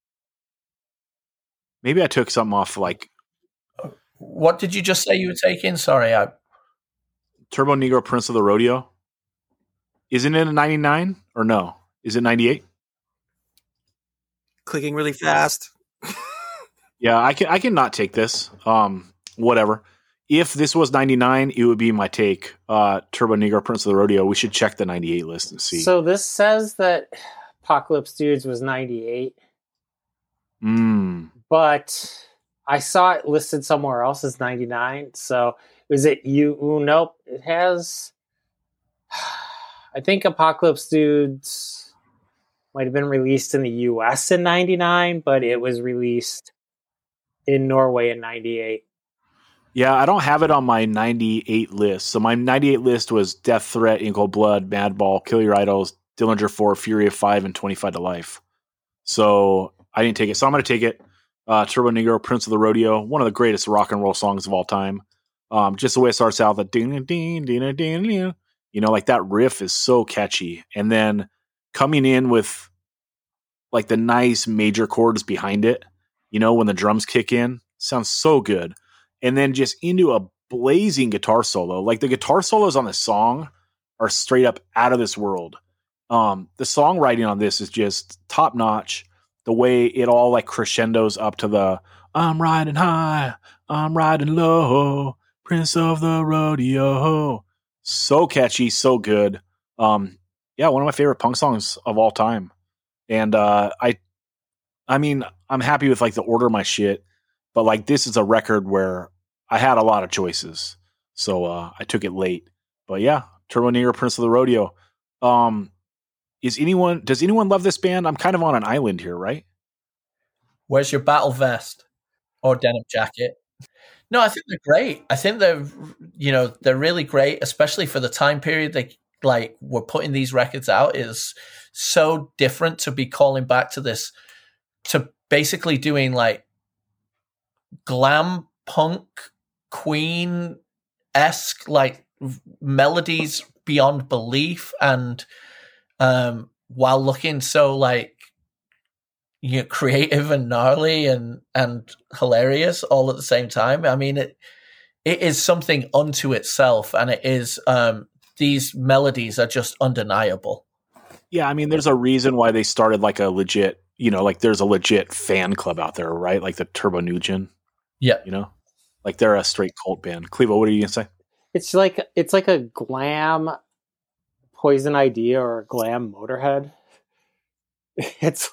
Maybe I took something off like... What did you just say you were taking? Sorry, Turbo Negro, Prince of the Rodeo. Isn't it a 99 or no? Is it 98? Clicking really fast. Yeah, I can not take this. Whatever. If this was 99, it would be my take. Turbo Negro, Prince of the Rodeo. We should check the 98 list and see. So this says that Apocalypse Dudes was 98. But I saw it listed somewhere else as 99. So is it you? Nope. It has... I think Apocalypse Dudes might have been released in the US in 99, but it was released in Norway in 98. Yeah, I don't have it on my 98 list. So my 98 list was Death Threat, In Cold Blood, Madball, Kill Your Idols, Dillinger 4, Fury of 5, and 25 to Life. So I didn't take it. So I'm going to take it. Turbo Negro, Prince of the Rodeo, one of the greatest rock and roll songs of all time. Just the way it starts out, the ding, ding, ding, ding, ding. Like that riff is so catchy. And then coming in with like the nice major chords behind it, when the drums kick in, sounds so good. And then just into a blazing guitar solo. Like the guitar solos on the song are straight up out of this world. The songwriting on this is just top notch. The way it all like crescendos up to the I'm riding high, I'm riding low, Prince of the Rodeo. So catchy, so good. One of my favorite punk songs of all time. And I mean, I'm happy with like the order of my shit, but like this is a record where I had a lot of choices. So I took it late. But yeah, Turbo Negro, Prince of the Rodeo. Does anyone love this band? I'm kind of on an island here, right? Where's your battle vest or denim jacket? No, I think they're great. I think they're really great, especially for the time period they like were putting these records out. It is so different to be calling back to this, to basically doing like glam punk Queen-esque like melodies beyond belief, and while looking so like creative and gnarly and hilarious all at the same time. I mean, it is something unto itself, and it is these melodies are just undeniable. Yeah, I mean, there's a reason why they started like a legit, like there's a legit fan club out there, right? Like the Turbo Nugent. Yeah, like they're a straight cult band. Clevo, what are you gonna say? It's like a glam Poison Idea or a glam Motorhead. It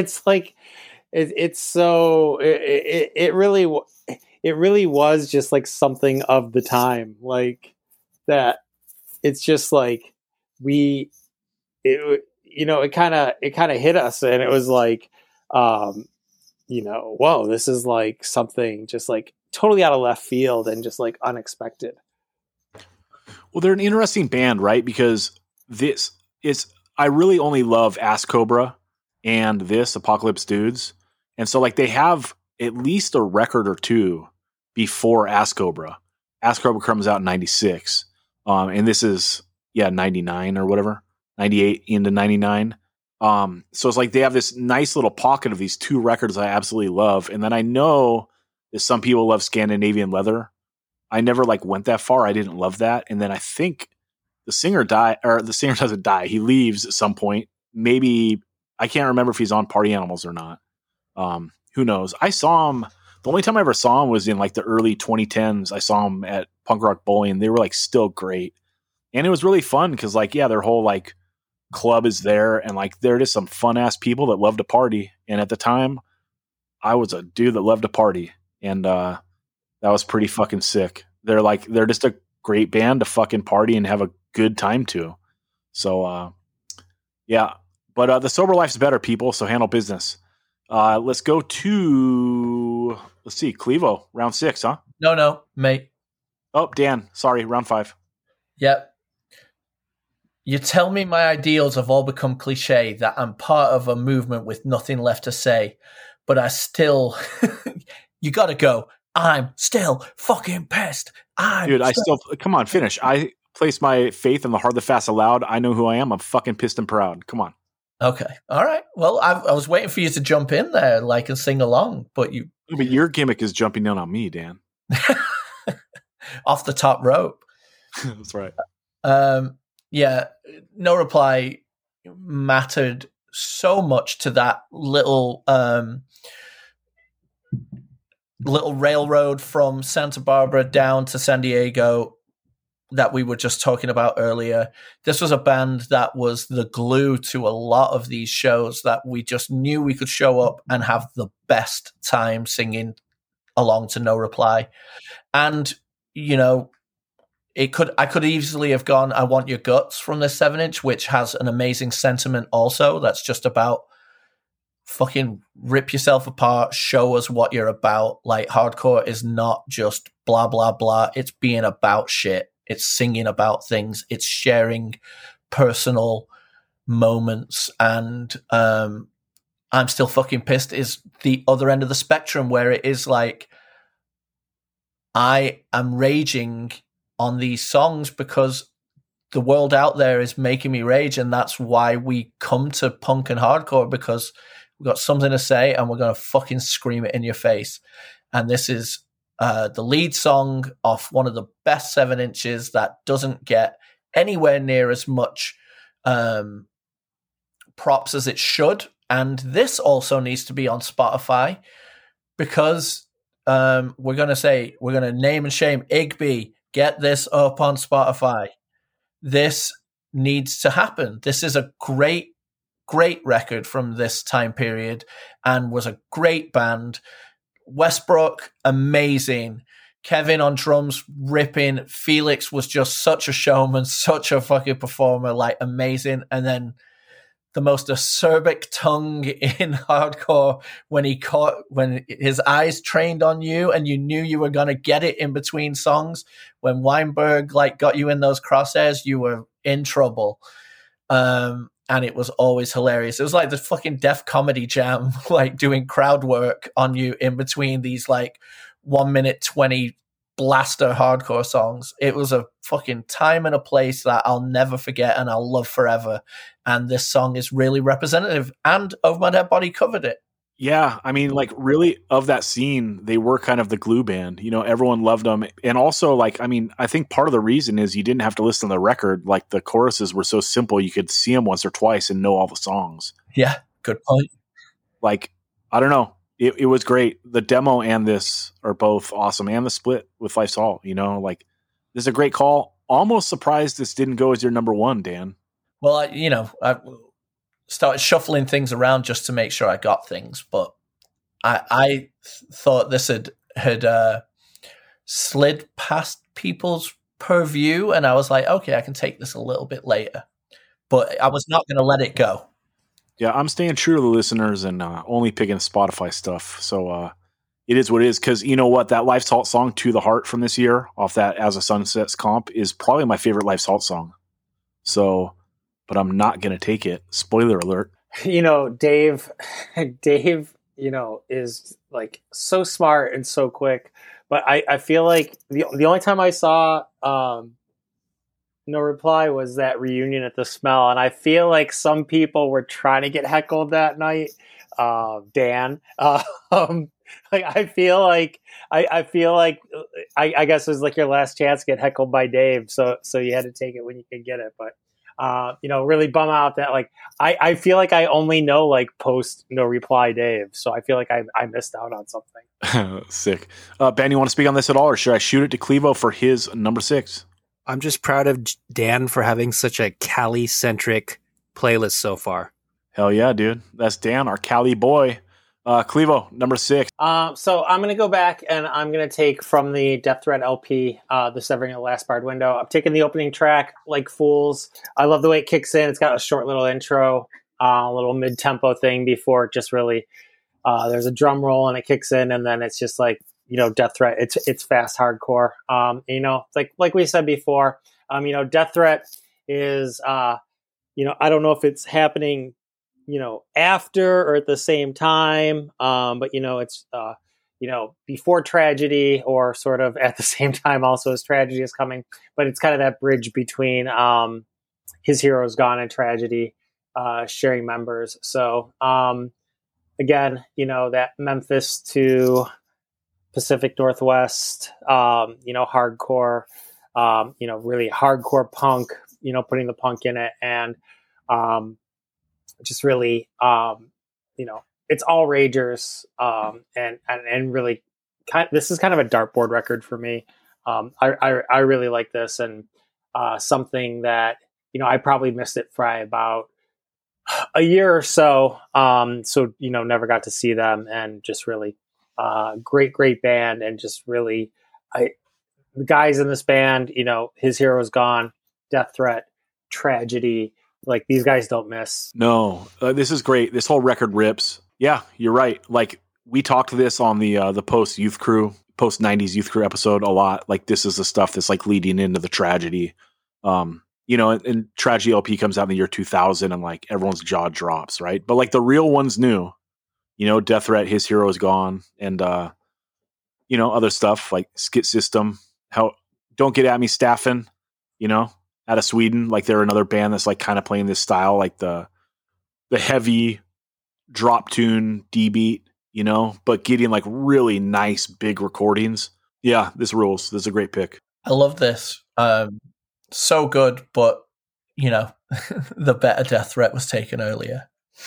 really was just like something of the time, like that. It's just like it kind of hit us, and it was like, whoa, this is like something just like totally out of left field and just like unexpected. Well, they're an interesting band, right? Because I really only love Ass Cobra and this Apocalypse Dudes. And so like they have at least a record or two before Ass Cobra. Ass Cobra comes out in 96. And this is 99 or whatever, 98 into 99. So it's like they have this nice little pocket of these two records I absolutely love. And then I know that some people love Scandinavian Leather. I never like went that far. I didn't love that. And then I think the singer doesn't die. He leaves at some point. Maybe I can't remember if he's on Party Animals or not. Who knows? I saw him. The only time I ever saw him was in like the early 2010s. I saw him at Punk Rock Bowling. They were like still great. And it was really fun because like, yeah, their whole like club is there, and like they're just some fun ass people that love to party. And at the time, I was a dude that loved to party, and that was pretty fucking sick. They're just a great band to fucking party and have a good time to. So yeah, but the sober life's better, people. So handle business. Let's go to Clevo, round 6, huh? No, mate. Oh, Dan, sorry, round 5. Yep. You tell me my ideals have all become cliche, that I'm part of a movement with nothing left to say, but I still, you gotta go. I'm still fucking pissed. Come on, finish. I place my faith in the hard, the fast, aloud. I know who I am. I'm fucking pissed and proud. Come on. Okay. All right. Well, I was waiting for you to jump in there, like, and sing along, but you. But your gimmick is jumping down on me, Dan. Off the top rope. That's right. Yeah. No Reply mattered so much to that little railroad from Santa Barbara down to San Diego that we were just talking about earlier. This was a band that was the glue to a lot of these shows, that we just knew we could show up and have the best time singing along to No Reply. And, you know, I could easily have gone I Want Your Guts from this 7-inch, which has an amazing sentiment also. That's just about fucking rip yourself apart, show us what you're about. Like, hardcore is not just blah, blah, blah. It's being about shit. It's singing about things. It's sharing personal moments. And I'm Still Fucking Pissed is the other end of the spectrum, where it is like, I am raging on these songs because the world out there is making me rage. And that's why we come to punk and hardcore, because we've got something to say and we're going to fucking scream it in your face. And this is the lead song off one of the best 7-inches that doesn't get anywhere near as much props as it should. And this also needs to be on Spotify, because we're going to name and shame Igby. Get this up on Spotify. This needs to happen. This is a great record from this time period and was a great band. Westbrook, amazing. Kevin on drums, ripping. Felix was just such a showman, such a fucking performer, like, amazing. And then the most acerbic tongue in hardcore when his eyes trained on you and you knew you were going to get it in between songs. When Weinberg like got you in those crosshairs, you were in trouble. And it was always hilarious. It was like the fucking Def Comedy Jam, like doing crowd work on you in between these like 1 minute 20 blaster hardcore songs. It was a fucking time and a place that I'll never forget and I'll love forever. And this song is really representative, and Over My Dead Body covered it. Yeah, I mean, like, really, of that scene, they were kind of the glue band. You know, everyone loved them. And also, like, I mean, I think part of the reason is you didn't have to listen to the record. Like, the choruses were so simple, you could see them once or twice and know all the songs. Yeah, good point. Like, I don't know. It was great. The demo and this are both awesome. And the split with Life's Halt, you know, like, this is a great call. Almost surprised this didn't go as your number one, Dan. Well, I started shuffling things around just to make sure I got things, but I thought this had slid past people's purview, and I was like, okay, I can take this a little bit later, but I was not going to let it go. Yeah, I'm staying true to the listeners and only picking Spotify stuff. So it is what it is, because you know what? That Life's Halt song, To the Heart, from this year, off that As a Sun Sets comp, is probably my favorite Life's Halt song. So, but I'm not going to take it. Spoiler alert. You know, Dave, you know, is like so smart and so quick. But I feel like the only time I saw No Reply was that reunion at the Smell. And I feel like some people were trying to get heckled that night. Dan, like, I feel like I guess it was like your last chance to get heckled by Dave. So you had to take it when you could get it. But you know, really bum out that, like, I feel like I only know like post No Reply Dave. So I feel like I missed out on something. Sick. Ben, you want to speak on this at all, or should I shoot it to Clevo for his number 6? I'm just proud of Dan for having such a Cali-centric playlist so far. Hell yeah, dude. That's Dan, our Cali boy. Clevo, number 6. So I'm going to go back and I'm going to take from the Death Threat LP, the Severing of the Last Barred Window. I'm taking the opening track, Like Fools. I love the way it kicks in. It's got a short little intro, a little mid-tempo thing before it just really, there's a drum roll and it kicks in, and then it's just like, Death Threat. It's fast hardcore. Like we said before, Death Threat is, I don't know if it's happening after or at the same time. But it's, before tragedy or sort of at the same time also as tragedy is coming. But it's kind of that bridge between His Hero's Gone and Tragedy, sharing members. So, again, that Memphis to Pacific Northwest, hardcore, really hardcore punk, putting the punk in it. And, just really, it's all ragers, and really this is kind of a dartboard record for me. I really like this, and something that, I probably missed it for about a year or so. So, never got to see them, and just really, great band. And just really, the guys in this band, His Hero's Gone, Death Threat, Tragedy, like these guys don't miss. No, this is great. This whole record rips. Yeah, you're right. Like we talked this on the post 90s Youth Crew episode a lot. Like this is the stuff that's like leading into the Tragedy. And Tragedy LP comes out in the year 2000, and like everyone's jaw drops, right? But like the real ones knew, Death Threat, His Hero's Gone, and other stuff like Skit System. How Don't Get At Me Staffin', out of Sweden. Like they're another band that's like kind of playing this style, like the heavy drop tune D beat, but getting like really nice big recordings. Yeah, this rules. This is a great pick. I love this. So good, but the better Death Threat was taken earlier.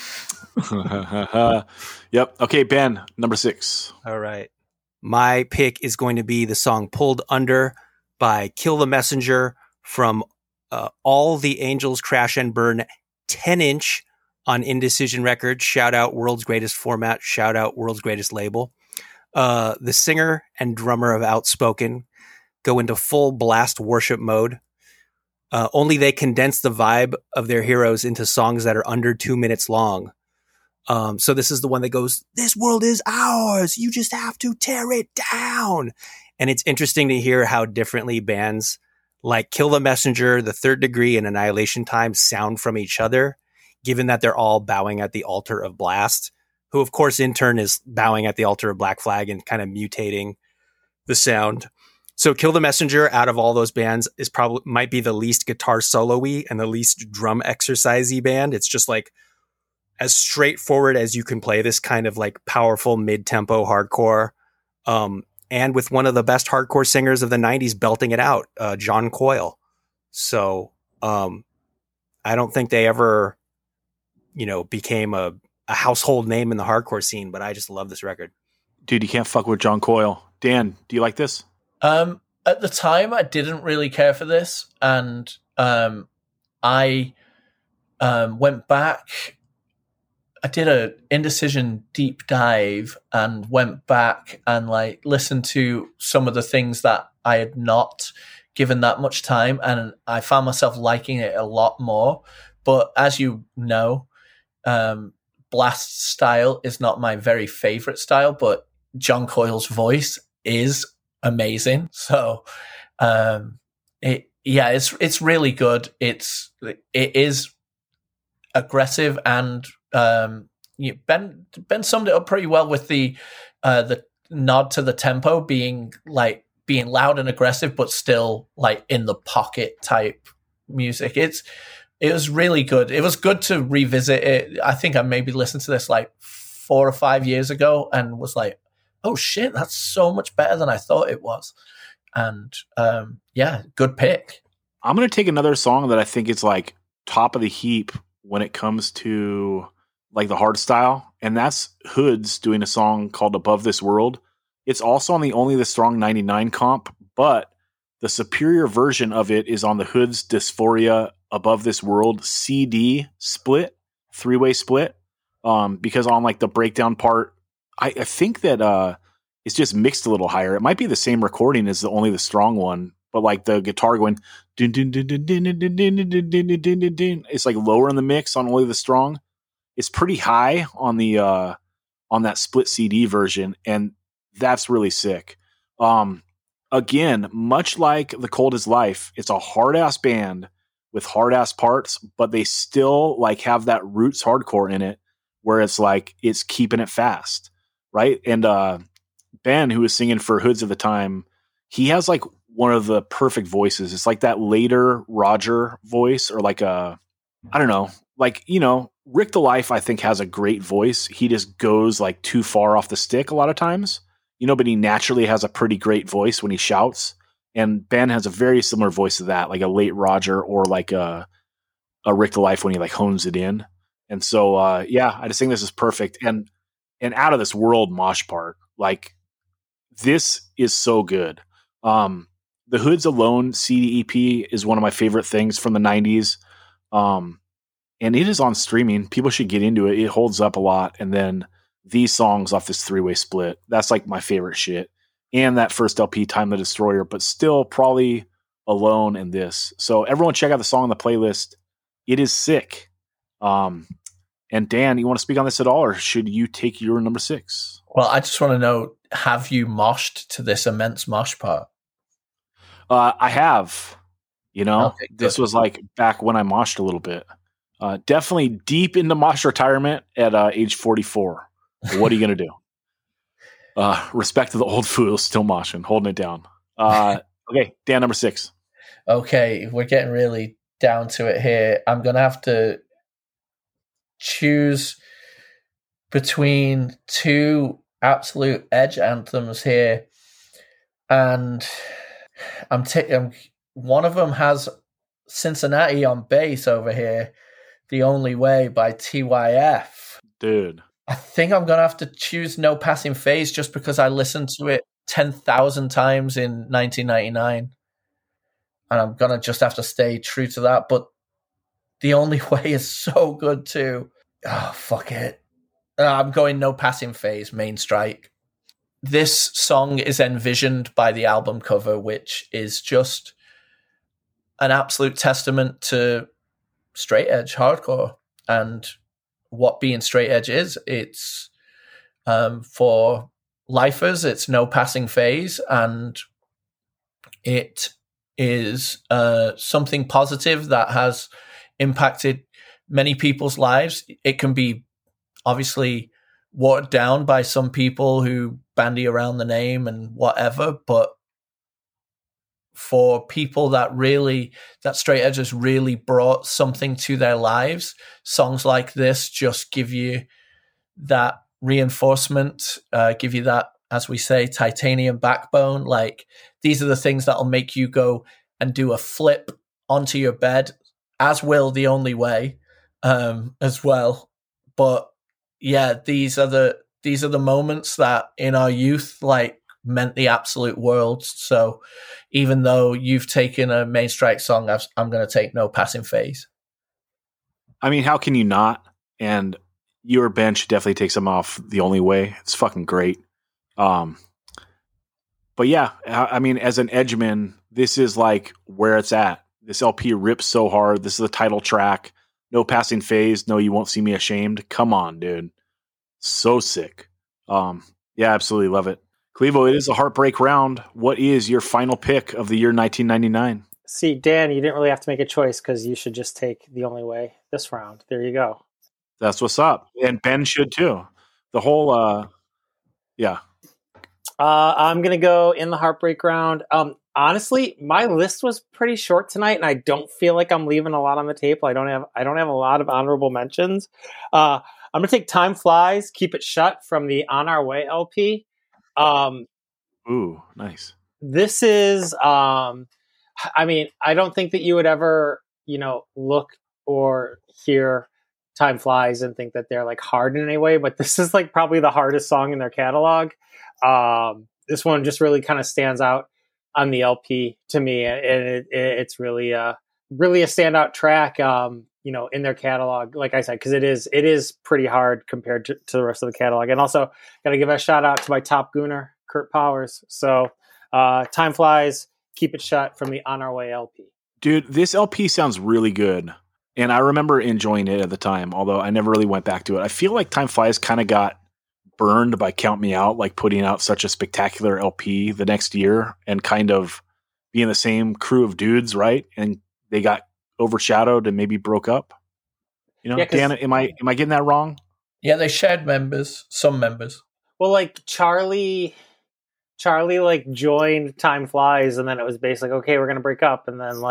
Yep. Okay, Ben, number 6. All right. My pick is going to be the song Pulled Under by Kill the Messenger from All the Angels Crash and Burn 10-inch on Indecision Records. Shout out World's Greatest Format. Shout out World's Greatest Label. The singer and drummer of Outspoken go into full blast worship mode. Only they condense the vibe of their heroes into songs that are under 2 minutes long. So this is the one that goes, "This world is ours. You just have to tear it down." And it's interesting to hear how differently bands like Kill the Messenger, The Third Degree, and Annihilation Time sound from each other, given that they're all bowing at the altar of Blast, who of course in turn is bowing at the altar of Black Flag and kind of mutating the sound. So Kill the Messenger, out of all those bands, might be the least guitar solo-y and the least drum exercise-y band. It's just like as straightforward as you can play this kind of like powerful mid-tempo hardcore. And with one of the best hardcore singers of the 90s belting it out, John Coyle. So I don't think they ever, became a household name in the hardcore scene, but I just love this record. Dude, you can't fuck with John Coyle. Dan, do you like this? At the time, I didn't really care for this, and I went back. I did a Indecision deep dive and went back and like listened to some of the things that I had not given that much time, and I found myself liking it a lot more. But as you know, Blast style is not my very favorite style, but John Coyle's voice is amazing. So it's really good. It is aggressive, and Ben summed it up pretty well with the nod to the tempo being loud and aggressive, but still like in the pocket type music. It was really good. It was good to revisit it. I think I maybe listened to this like 4 or 5 years ago and was like, oh shit, that's so much better than I thought it was. And good pick. I'm going to take another song that I think is like top of the heap when it comes to like the hard style. And that's Hoods doing a song called Above This World. It's also on the Only the Strong 99 comp, but The superior version of it is on the Hood's Dysphoria Above This World CD split, 3-way split. Because on like the breakdown part, I think that it's just mixed a little higher. It might be the same recording as only the strong one, but like the guitar going dun, dun, dun, dun, dun, dun, dun, dun, dun, dun, dun, dun, dun. It's like lower in the mix on only the strong. It's pretty high on the on that split CD version, and that's really sick. Again, much like The Cold Is Life, it's a hard ass band with hard ass parts, but they still like have that roots hardcore in it, where it's like it's keeping it fast, right? And Ben, who was singing for Hoods at the time, he has like one of the perfect voices. It's like that later Roger voice, or like I don't know, like, you know, Rick the Life, I think, has a great voice. He just goes like too far off the stick a lot of times, you know, but he naturally has a pretty great voice when he shouts. And Ben has a very similar voice to that, like a late Roger or like a Rick the Life when he like hones it in. And so, yeah, I just think this is perfect. And out of this world mosh part, like this is so good. The Hoods Alone CD EP is one of my favorite things from the 90s. And it is on streaming. People should get into it. It holds up a lot. And then these songs off this 3-way split, that's like my favorite shit. And that first LP, Time the Destroyer, but still probably Alone and this. So everyone check out the song on the playlist. It is sick. And Dan, you want to speak on this at all, or should you take your number 6? Well, I just want to know, have you moshed to this immense mosh part? I have. You know, Okay, this was like back when I moshed a little bit. Definitely deep into mosh retirement at age 44. What are you going to do? Respect to the old fools, still moshing, holding it down. Okay, Dan, number 6. Okay, we're getting really down to it here. I'm going to have to choose between two absolute edge anthems here. And one of them has Cincinnati on bass over here. The Only Way by TYF. Dude. I think I'm going to have to choose No Passing Phase just because I listened to it 10,000 times in 1999. And I'm going to just have to stay true to that. But The Only Way is so good too. Oh, fuck it. I'm going No Passing Phase, Main Strike. This song is envisioned by the album cover, which is just an absolute testament to straight edge hardcore and what being straight edge is. It's for lifers, it's no passing phase, and it is something positive that has impacted many people's lives. It can be obviously watered down by some people who bandy around the name and whatever, but for people that straight edges really brought something to their lives, songs like this just give you that reinforcement, give you that, as we say, titanium backbone. Like, these are the things that'll make you go and do a flip onto your bed, as will The Only Way, as well. But yeah, these are the moments that in our youth, like, meant the absolute world. So even though you've taken a Main Strike song, I'm going to take No Passing Phase. I mean, how can you not? And your bench definitely takes them off The Only Way. It's fucking great. But yeah, I mean, as an edgeman, this is like where it's at. This LP rips so hard. This is the title track. No Passing Phase. No, You Won't See Me Ashamed. Come on, dude. So sick. Yeah, absolutely love it. Clevo, it is a heartbreak round. What is your final pick of the year 1999? See, Dan, you didn't really have to make a choice because you should just take The Only Way this round. There you go. That's what's up. And Ben should too. The whole, yeah. I'm going to go in the heartbreak round. Honestly, my list was pretty short tonight, and I don't feel like I'm leaving a lot on the table. I don't have a lot of honorable mentions. I'm going to take Time Flies, Keep It Shut from the On Our Way LP. Ooh, nice. This is, I mean, I don't think that you would ever, look or hear Time Flies and think that they're like hard in any way, but this is like probably the hardest song in their catalog. This one just really kind of stands out on the LP to me, and it's really really a standout track. In their catalog, like I said, because it is pretty hard compared to the rest of the catalog. And also, got to give a shout out to my top gooner, Kurt Powers. So, Time Flies, Keep It Shut from the On Our Way LP. Dude, this LP sounds really good. And I remember enjoying it at the time, although I never really went back to it. I feel like Time Flies kind of got burned by Count Me Out, like putting out such a spectacular LP the next year and kind of being the same crew of dudes, right? And they got overshadowed and maybe broke up. Yeah, Dan, am I getting that wrong? Yeah, they shared some members. Well, like Charlie like joined Time Flies, and then it was basically okay, we're gonna break up, and then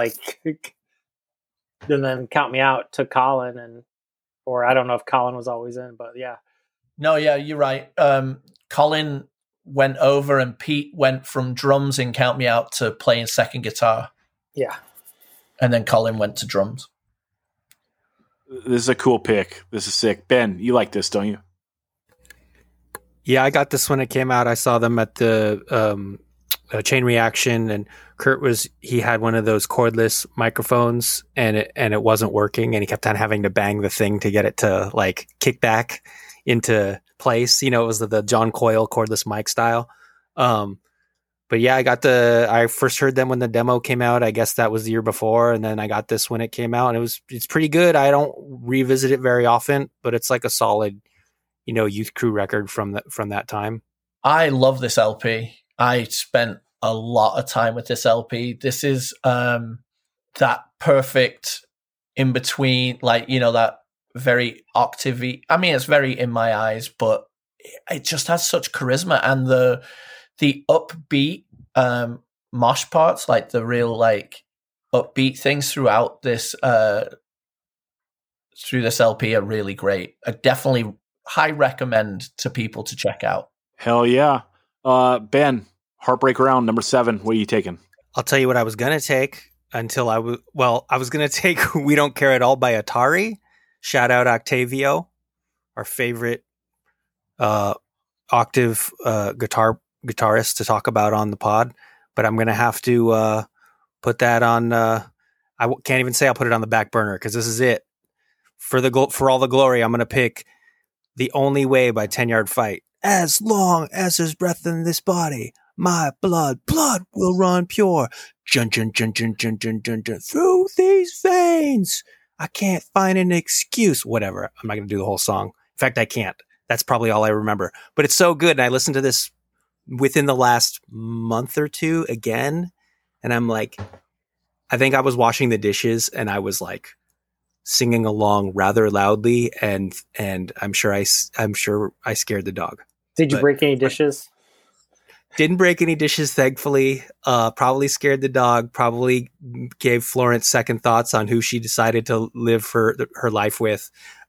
then Count Me Out took Colin, or I don't know if Colin was always in, but yeah. No, yeah, you're right. Colin went over, and Pete went from drums in Count Me Out to playing second guitar. Yeah. And then Colin went to drums. This is a cool pick. This is sick. Ben, you like this, don't you? Yeah, I got this when it came out. I saw them at the Chain Reaction, and he had one of those cordless microphones, and it wasn't working, and he kept on having to bang the thing to get it to like kick back into place. It was the John Coyle cordless mic style. But yeah, I first heard them when the demo came out. I guess that was the year before. And then I got this when it came out, and it's pretty good. I don't revisit it very often, but it's like a solid, Youth Crew record from that time. I love this LP. I spent a lot of time with this LP. This is that perfect in between, that very octavey. I mean, it's very in my eyes, but it just has such charisma, and the upbeat mosh parts, like the real upbeat things throughout this through this LP are really great. I definitely high recommend to people to check out. Hell yeah. Ben, Heartbreak Round, number 7. What are you taking? I'll tell you what I was going to take until I was going to take We Don't Care at All by Atari. Shout out Octavio, our favorite octave guitarist to talk about on the pod, but I'm going to have to put that on. I can't even say I'll put it on the back burner because this is it. For all the glory, I'm going to pick The Only Way by 10 Yard Fight. As long as there's breath in this body, my blood will run pure. Jun, jun, jun, jun, jun, jun, jun, jun, through these veins. I can't find an excuse. Whatever. I'm not going to do the whole song. In fact, I can't. That's probably all I remember. But it's so good. And I listened to this within the last month or two again. And I'm like, I think I was washing the dishes and I was like singing along rather loudly. And I'm sure I scared the dog. Did you break any dishes? Didn't break any dishes, thankfully. Probably scared the dog. Probably gave Florence second thoughts on who she decided to live her life with.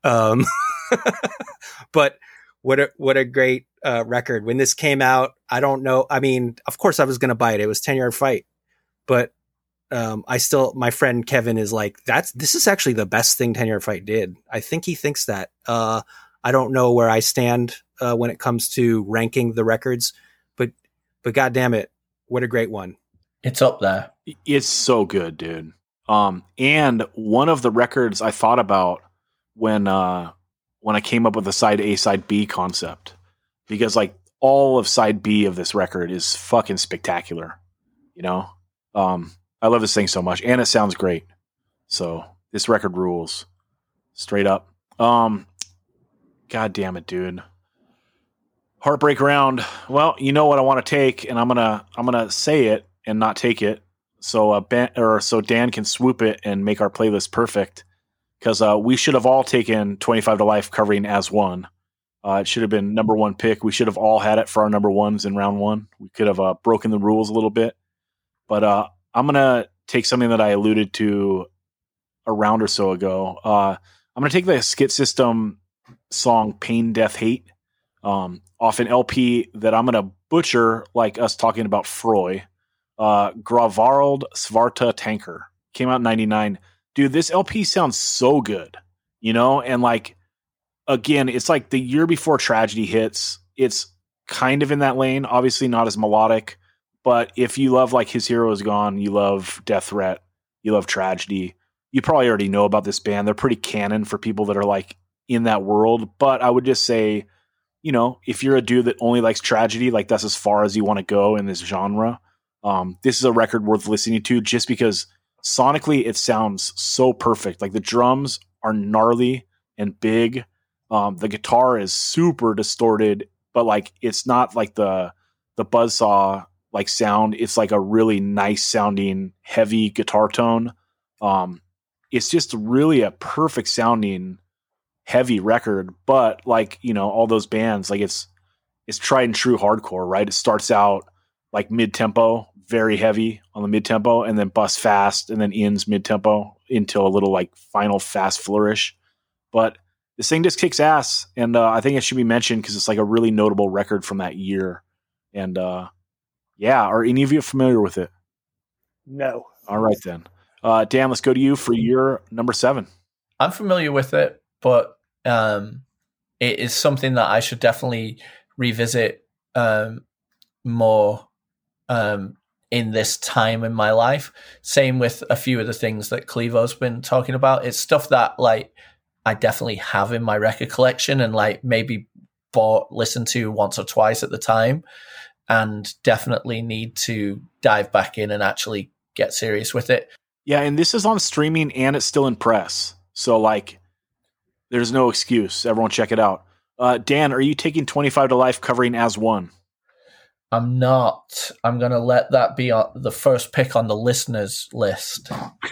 But what a great record. When this came out, I don't know. I mean, of course I was going to buy it. It was 10 Yard Fight. But my friend Kevin is like, this is actually the best thing 10 Yard Fight did. I think he thinks that. I don't know where I stand when it comes to ranking the records, but God damn it, what a great one. It's up there. It's so good, dude. And one of the records I thought about when I came up with the side A, side B concept, because like all of side B of this record is fucking spectacular. I love this thing so much, and it sounds great. So this record rules, straight up. God damn it, dude. Heartbreak Round. Well, you know what I want to take, and I'm gonna say it and not take it, so Dan can swoop it and make our playlist perfect. Because we should have all taken 25 to Life covering As One. It should have been number 1 pick. We should have all had it for our number 1s in round 1. We could have broken the rules a little bit, but I'm gonna take something that I alluded to a round or so ago. I'm gonna take the Skit System song "Pain, Death, Hate." Off an LP that I'm going to butcher like us talking about Froy. Gravarld Svarta Tanker. Came out in 99. Dude, this LP sounds so good. And like, again, it's like the year before Tragedy hits. It's kind of in that lane. Obviously not as melodic, But if you love like His Hero Is Gone, you love Death Threat, you love Tragedy, you probably already know about this band. They're pretty canon for people that are like in that world. But I would just say, if you're a dude that only likes Tragedy, like that's as far as you want to go in this genre. This is a record worth listening to just because sonically it sounds so perfect. Like the drums are gnarly and big. The guitar is super distorted, but like it's not like the buzzsaw like sound. It's like a really nice sounding heavy guitar tone. It's just really a perfect sounding heavy record, but like, all those bands, like it's tried and true hardcore, right? It starts out like mid-tempo, very heavy on the mid-tempo, and then busts fast, and then ends mid-tempo into a little like final fast flourish. But this thing just kicks ass, and I think it should be mentioned because it's like a really notable record from that year. And are any of you familiar with it? No. All right then. Dan, let's go to you for your number 7. I'm familiar with it, but it is something that I should definitely revisit more in this time in my life. Same with a few of the things that Clevo's been talking about. It's stuff that like I definitely have in my record collection and like maybe listened to once or twice at the time, and definitely need to dive back in and actually get serious with it. Yeah, and this is on streaming and it's still in press. So like there's no excuse. Everyone check it out. Dan, are you taking 25 to Life covering As One? I'm not. I'm going to let that be the first pick on the listeners list.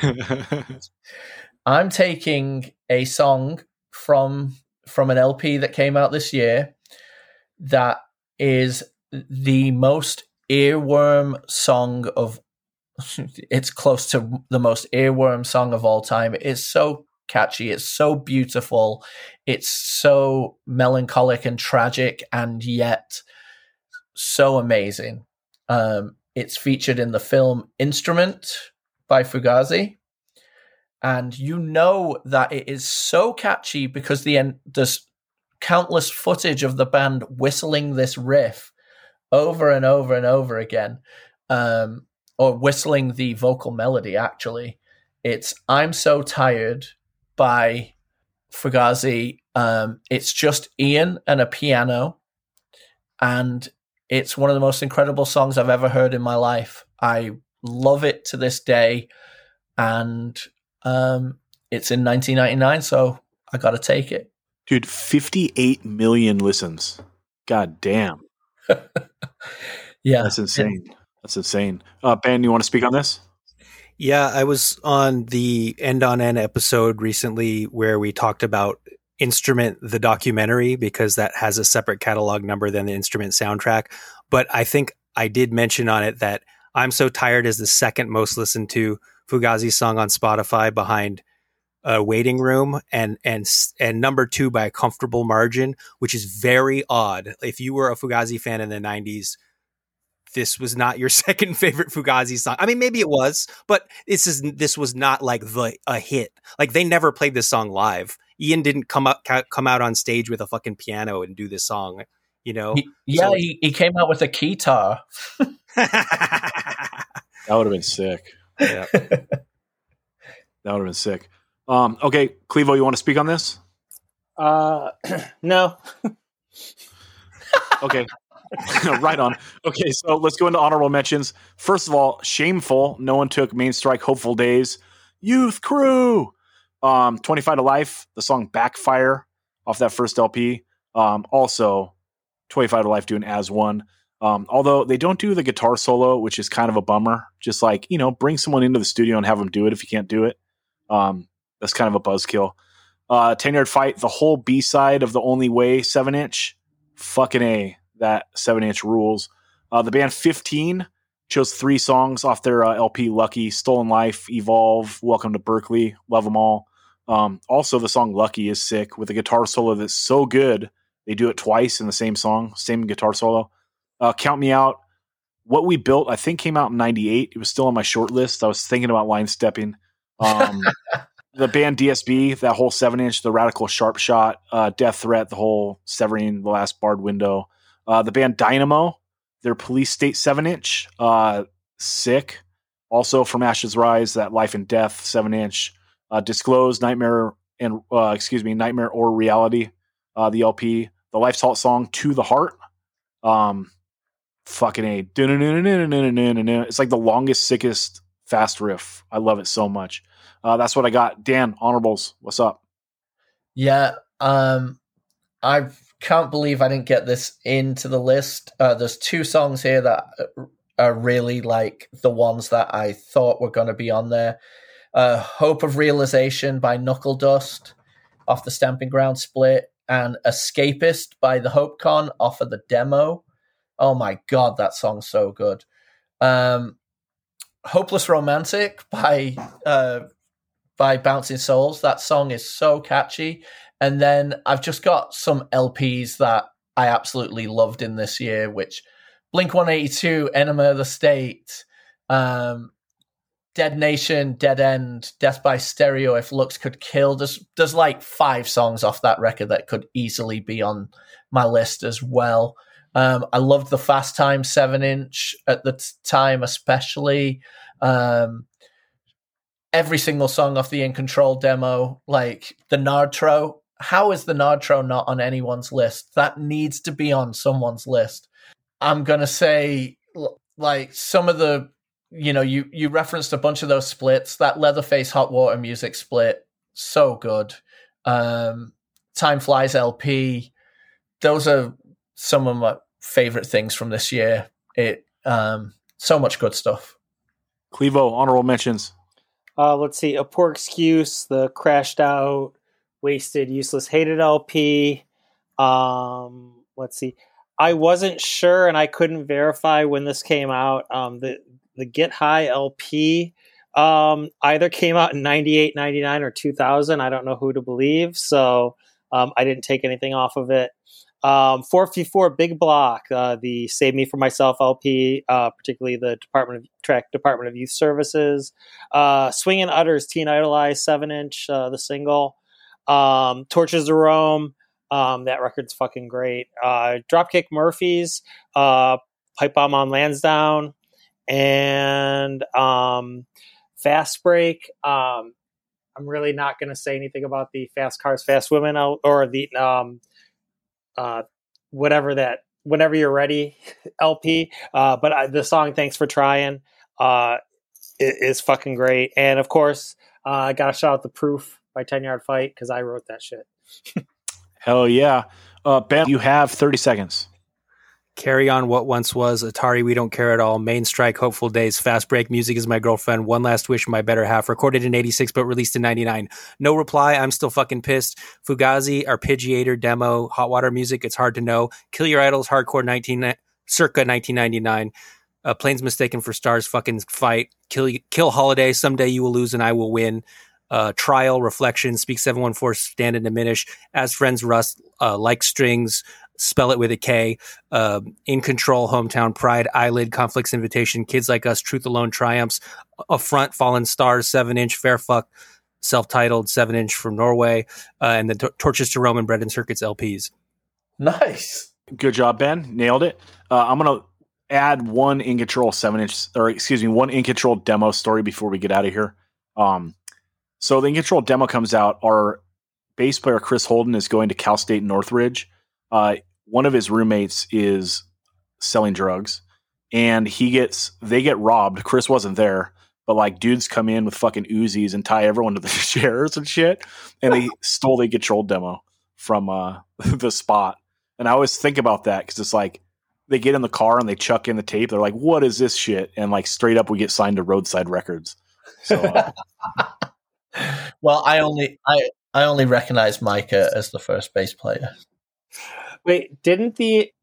I'm taking a song from an LP that came out this year that is the most earworm song of it's close to the most earworm song of all time. It's so catchy. It's so beautiful. It's so melancholic and tragic, and yet so amazing. It's featured in the film Instrument by Fugazi. And you know that it is so catchy because there's countless footage of the band whistling this riff over and over and over again. Or whistling the vocal melody, actually. It's I'm So Tired by Fugazi. It's just Ian and a piano. And it's one of the most incredible songs I've ever heard in my life. I love it to this day. And it's in 1999, so I got to take it. Dude, 58 million listens. God damn. Yeah. That's insane. That's insane. Ben, you want to speak on this? Yeah, I was on the End on End episode recently where we talked about Instrument, the documentary, because that has a separate catalog number than the Instrument soundtrack. But I think I did mention on it that I'm So Tired is the second most listened to Fugazi song on Spotify behind Waiting Room and number 2 by a comfortable margin, which is very odd. If you were a Fugazi fan in the 90s, this was not your second favorite Fugazi song. I mean, maybe it was, but this was not like a hit. Like they never played this song live. Ian didn't come out on stage with a fucking piano and do this song, you know? He came out with a guitar. That would have been sick. Yeah. That would have been sick. Okay, Clevo, you want to speak on this? No. Okay. Right on. Okay, so let's go into honorable mentions. First of all, Shameful. No one took Main Strike, Hopeful Days. Youth Crew. 25 to Life. The song Backfire off that first LP. Also, 25 to Life doing As One. Although they don't do the guitar solo, which is kind of a bummer. Just like, bring someone into the studio and have them do it if you can't do it. That's kind of a buzzkill. 10-Yard Fight, the whole B-side of The Only Way 7-inch. Fucking A. That 7-inch rules. The band 15 chose 3 songs off their LP Lucky, Stolen Life, Evolve, Welcome to Berkeley, love them all. Also, the song Lucky is sick with a guitar solo that's so good. They do it twice in the same song, same guitar solo. Count Me Out. What We Built, I think, came out in 98. It was still on my short list. I was thinking about line stepping. The band DSB, that whole 7-inch, the Radical Sharp Shot, Death Threat, the whole Severing the Last Barred Window. The band Dynamo, their Police State 7-inch, Sick. Also from Ashes Rise, that Life and Death 7-inch, Disclose, Nightmare or Reality, the LP, the Life Salt song To the Heart. Fucking A. It's like the longest, sickest, fast riff. I love it so much. That's what I got. Dan, honorables, what's up? Yeah, I can't believe I didn't get this into the list. There's 2 songs here that are really like the ones that I thought were going to be on there. Hope of Realization by Knuckle Dust off the Stamping Ground split, and Escapist by the Hope Con off of the demo. Oh my God, that song's so good. Hopeless Romantic by Bouncing Souls. That song is so catchy. And then I've just got some LPs that I absolutely loved in this year, which Blink-182, Enema of the State, Dead Nation, Dead End, Death by Stereo, If Looks Could Kill. There's like 5 songs off that record that could easily be on my list as well. I loved the Fast Time 7-inch at the time, especially. Every single song off the In Control demo, like the Nardtro. How is the Nardtro not on anyone's list? That needs to be on someone's list. I'm going to say, like, some of the, you referenced a bunch of those splits. That Leatherface Hot Water Music split, so good. Time Flies LP. Those are some of my favorite things from this year. So much good stuff. Clevo, honorable mentions. Let's see. A Poor Excuse, the Crashed Out, Wasted, Useless, Hated LP. Let's see. I wasn't sure and I couldn't verify when this came out. The Get High LP either came out in 98, 99, or 2000. I don't know who to believe. So I didn't take anything off of it. 454 Big Block, the Save Me From Myself LP, particularly the Department of Youth Services. Swingin' Utters, Teen Idolize 7-inch, the single. Torches of Rome, that record's fucking great. Dropkick Murphys, Pipe Bomb on Lansdowne, and Fast Break. I'm really not going to say anything about the Fast Cars, Fast Women or the Whenever You're Ready LP. But the song Thanks for Trying is fucking great. And of course, I got to shout out The Proof by 10 Yard Fight because I wrote that shit. Hell yeah. Ben, you have 30 seconds. Carry On, What Once Was, Atari, We Don't Care at All, Main Strike, Hopeful Days, Fast Break, Music Is My Girlfriend, One Last Wish, My Better Half, recorded in 86 but released in 99. No Reply, I'm Still Fucking Pissed, Fugazi, Arpeggiator demo, Hot Water Music, It's Hard to Know, Kill Your Idols, Hardcore circa 1999, Planes Mistaken for Stars, Fucking Fight, Kill Holiday, Someday You Will Lose and I Will Win, Trial, Reflection, Speak 714, Stand and Diminish, As Friends Rust, Like Strings, Spell It with a K, In Control, Hometown Pride, Eyelid, Conflicts Invitation, Kids Like Us, Truth Alone Triumphs, Affront, Fallen Stars, 7-inch, Fair Fuck, Self-Titled, 7-inch from Norway, and the Torches to Rome and Bread and Circuits LPs. Nice. Good job, Ben. Nailed it. I'm going to add one In Control 7-inch, one In Control demo story before we get out of here. So the In Control demo comes out. Our bass player, Chris Holden, is going to Cal State Northridge. One of his roommates is selling drugs, and they get robbed. Chris wasn't there, but like dudes come in with fucking Uzis and tie everyone to the chairs and shit. And they stole the In Control demo from the spot. And I always think about that because it's like they get in the car and they chuck in the tape. They're like, "What is this shit?" And like straight up, we get signed to Roadside Records. So, well, I only recognize Micah as the first bass player. Wait, didn't the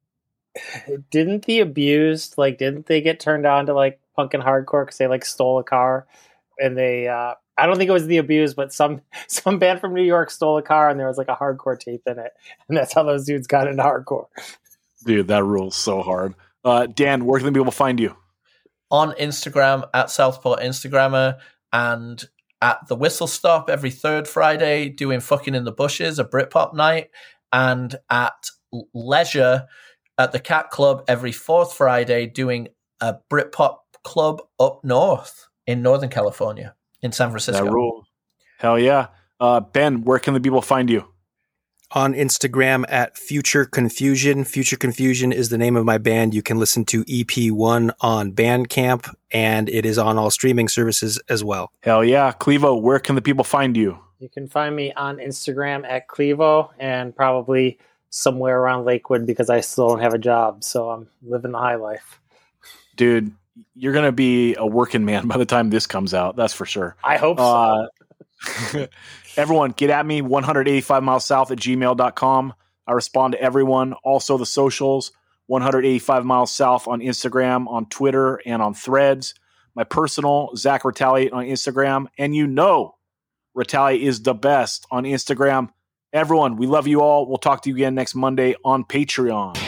Abused, like, didn't they get turned on to like punk and hardcore because they like stole a car and they I don't think it was the Abused, but some band from New York stole a car and there was like a hardcore tape in it, and that's how those dudes got into hardcore. Dude, that rules so hard. Dan, where can people find you? On Instagram at Southport Instagrammer, and at the Whistle Stop every third Friday doing Fucking in the Bushes, a Britpop night, and at Leisure at the Cat Club every fourth Friday doing a Britpop club up north in Northern California, in San Francisco. That rule. Hell yeah. Ben, where can the people find you? On Instagram at Future Confusion. Future Confusion is the name of my band. You can listen to EP1 on Bandcamp, and it is on all streaming services as well. Hell yeah. Clevo, where can the people find you? You can find me on Instagram at Clevo and probably somewhere around Lakewood because I still don't have a job. So I'm living the high life. Dude, you're going to be a working man by the time this comes out. That's for sure. I hope so. Everyone, get at me, 185milessouth at gmail.com. I respond to everyone. Also, the socials, 185 Miles South on Instagram, on Twitter, and on Threads. My personal, Zach Retaliate on Instagram. And you know, Retaliate is the best on Instagram. Everyone, we love you all. We'll talk to you again next Monday on Patreon.